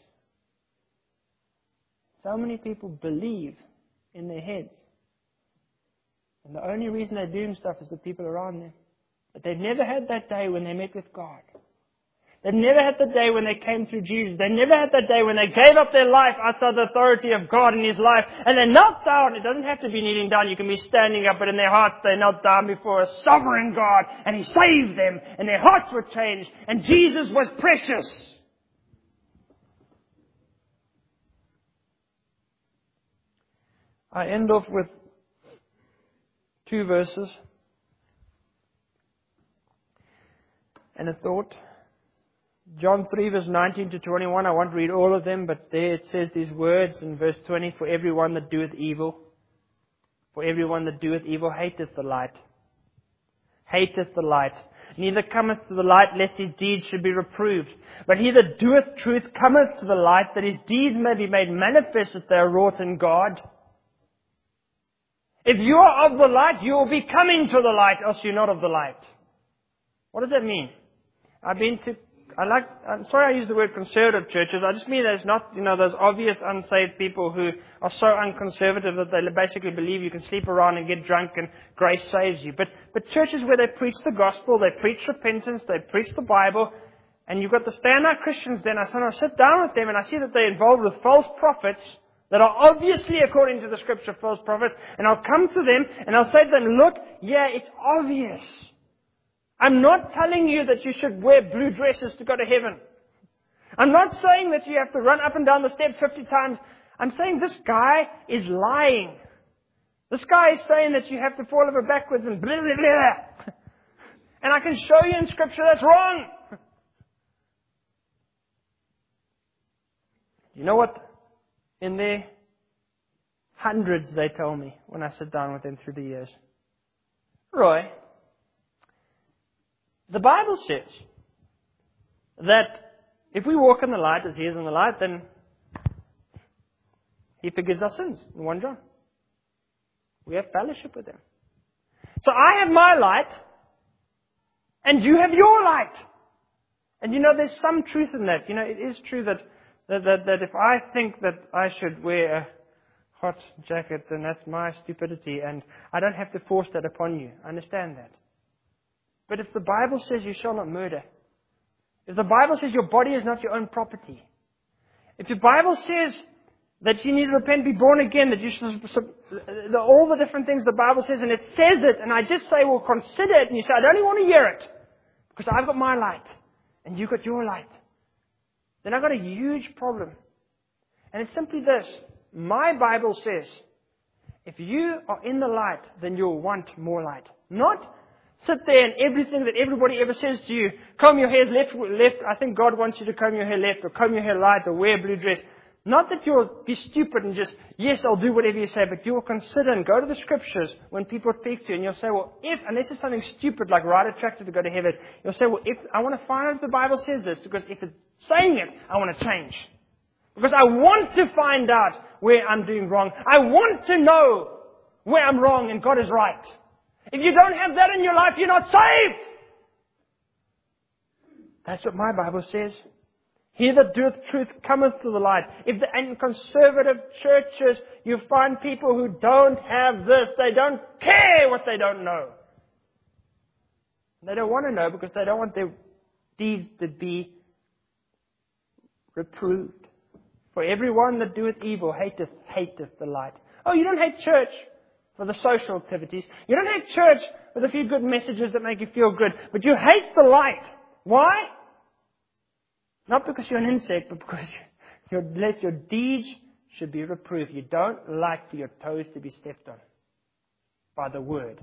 So many people believe in their heads. And the only reason they're doing stuff is the people around them. But they've never had that day when they met with God. They've never had the day when they came through Jesus. They never had that day when they gave up their life outside the authority of God in His life. And they knelt down. It doesn't have to be kneeling down. You can be standing up. But in their hearts, they knelt down before a sovereign God. And He saved them. And their hearts were changed. And Jesus was precious. I end off with two verses and a thought. John three verse nineteen to twenty-one, I won't read all of them, but there it says these words in verse twenty, for everyone that doeth evil, for everyone that doeth evil hateth the light, hateth the light, neither cometh to the light, lest his deeds should be reproved. But he that doeth truth cometh to the light, that his deeds may be made manifest that they are wrought in God. If you are of the light, you will be coming to the light, else you're not of the light. What does that mean? I've been to, I like, I'm sorry I use the word conservative churches. I just mean there's not, you know, those obvious unsaved people who are so unconservative that they basically believe you can sleep around and get drunk and grace saves you. But, but churches where they preach the gospel, they preach repentance, they preach the Bible, and you've got the standout Christians then. I sometimes sit down with them and I see that they're involved with false prophets that are obviously, according to the scripture, false prophets, and I'll come to them and I'll say to them, look, yeah, it's obvious. I'm not telling you that you should wear blue dresses to go to heaven. I'm not saying that you have to run up and down the steps fifty times. I'm saying this guy is lying. This guy is saying that you have to fall over backwards and blah, blah, blah. And I can show you in scripture that's wrong. You know what? In their hundreds, they tell me when I sit down with them through the years, Roy, the Bible says that if we walk in the light as He is in the light, then He forgives our sins in First John. We have fellowship with Him. So I have my light, and you have your light. And you know, there's some truth in that. You know, it is true that That, that, that if I think that I should wear a hot jacket, then that's my stupidity, and I don't have to force that upon you. I understand that. But if the Bible says you shall not murder, if the Bible says your body is not your own property, if the Bible says that you need to repent, be born again, that you should, the, all the different things the Bible says, and it says it, and I just say, well, consider it, and you say, I don't even want to hear it, because I've got my light, and you've got your light. Then I've got a huge problem. And it's simply this. My Bible says, if you are in the light, then you'll want more light. Not sit there and everything that everybody ever says to you, comb your hair left, left. I think God wants you to comb your hair left, or comb your hair right, or wear a blue dress. Not that you'll be stupid and just, yes, I'll do whatever you say, but you will consider and go to the scriptures when people speak to you, and you'll say, well, if, unless it's something stupid like ride a tractor to go to heaven, you'll say, well, if I want to find out if the Bible says this, because if it's saying it, I want to change. Because I want to find out where I'm doing wrong. I want to know where I'm wrong and God is right. If you don't have that in your life, you're not saved. That's what my Bible says. He that doeth truth cometh to the light. If the, in conservative churches you find people who don't have this, they don't care what they don't know. They don't want to know because they don't want their deeds to be reproved. For everyone that doeth evil hateth, hateth the light. Oh, you don't hate church for the social activities. You don't hate church with a few good messages that make you feel good. But you hate the light. Why? Not because you're an insect, but because your, your deeds should be reproved. You don't like for your toes to be stepped on by the word.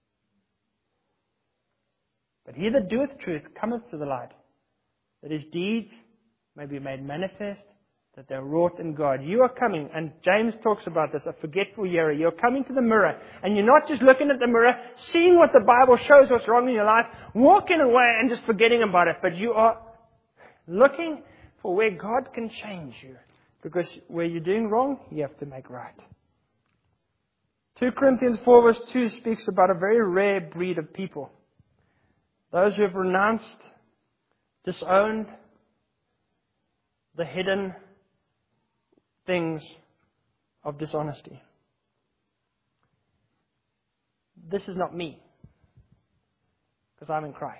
But he that doeth truth cometh to the light, that his deeds may be made manifest, that they're wrought in God. You are coming, and James talks about this, a forgetful hearer. You're coming to the mirror, and you're not just looking at the mirror, seeing what the Bible shows what's wrong in your life, walking away and just forgetting about it. But you are looking for where God can change you. Because where you're doing wrong, you have to make right. Second Corinthians four verse two speaks about a very rare breed of people. Those who have renounced, disowned the hidden things of dishonesty. This is not me, because I'm in Christ.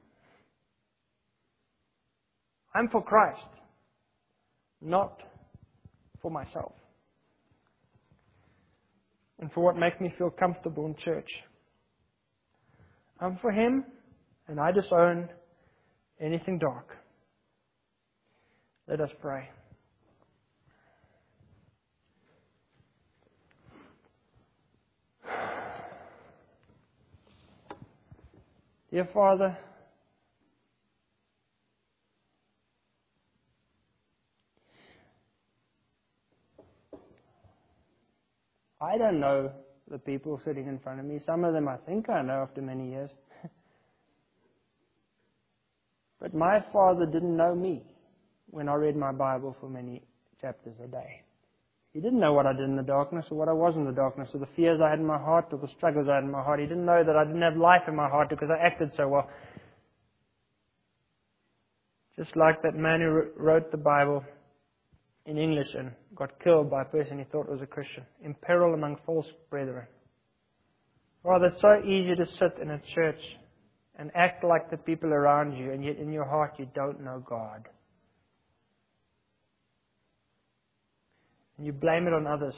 I'm for Christ, not for myself. And for what makes me feel comfortable in church. I'm for Him, and I disown anything dark. Let us pray. Dear Father, I don't know the people sitting in front of me. Some of them I think I know after many years. But my Father didn't know me when I read my Bible for many chapters a day. He didn't know what I did in the darkness or what I was in the darkness or the fears I had in my heart or the struggles I had in my heart. He didn't know that I didn't have life in my heart because I acted so well. Just like that man who wrote the Bible in English and got killed by a person he thought was a Christian, in peril among false brethren. Father, it's so easy to sit in a church and act like the people around you, and yet in your heart you don't know God. And you blame it on others.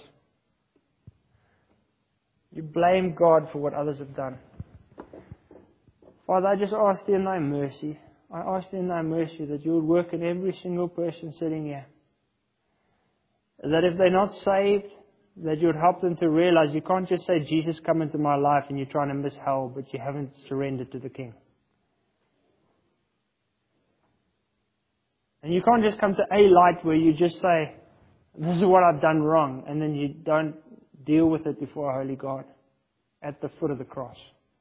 You blame God for what others have done. Father, I just ask Thee in Thy mercy, I ask Thee in Thy mercy that You would work in every single person sitting here. That if they're not saved, that You would help them to realize you can't just say, Jesus, come into my life, and you're trying to miss hell, but you haven't surrendered to the King. And you can't just come to a light where you just say, this is what I've done wrong, and then you don't deal with it before a holy God at the foot of the cross.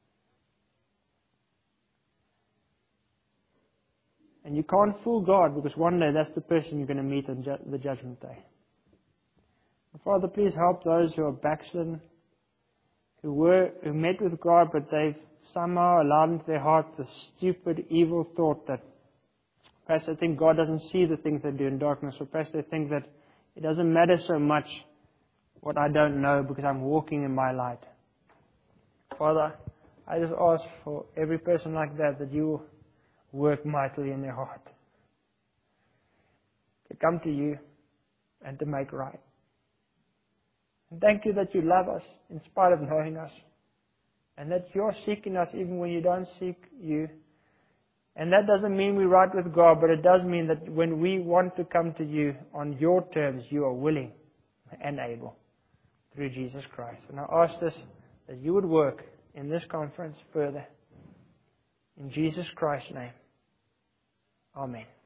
And you can't fool God, because one day that's the person you're going to meet on ju- the judgment day. Father, please help those who are backslidden, who were who met with God, but they've somehow allowed into their heart the stupid, evil thought that perhaps they think God doesn't see the things they do in darkness, or perhaps they think that it doesn't matter so much what I don't know because I'm walking in my light. Father, I just ask for every person like that, that You work mightily in their heart, to come to You and to make right. And thank You that You love us in spite of knowing us, and that You're seeking us even when You don't seek You. And that doesn't mean we're right with God, but it does mean that when we want to come to You on Your terms, You are willing and able through Jesus Christ. And I ask this, that You would work in this conference further. In Jesus Christ's name. Amen.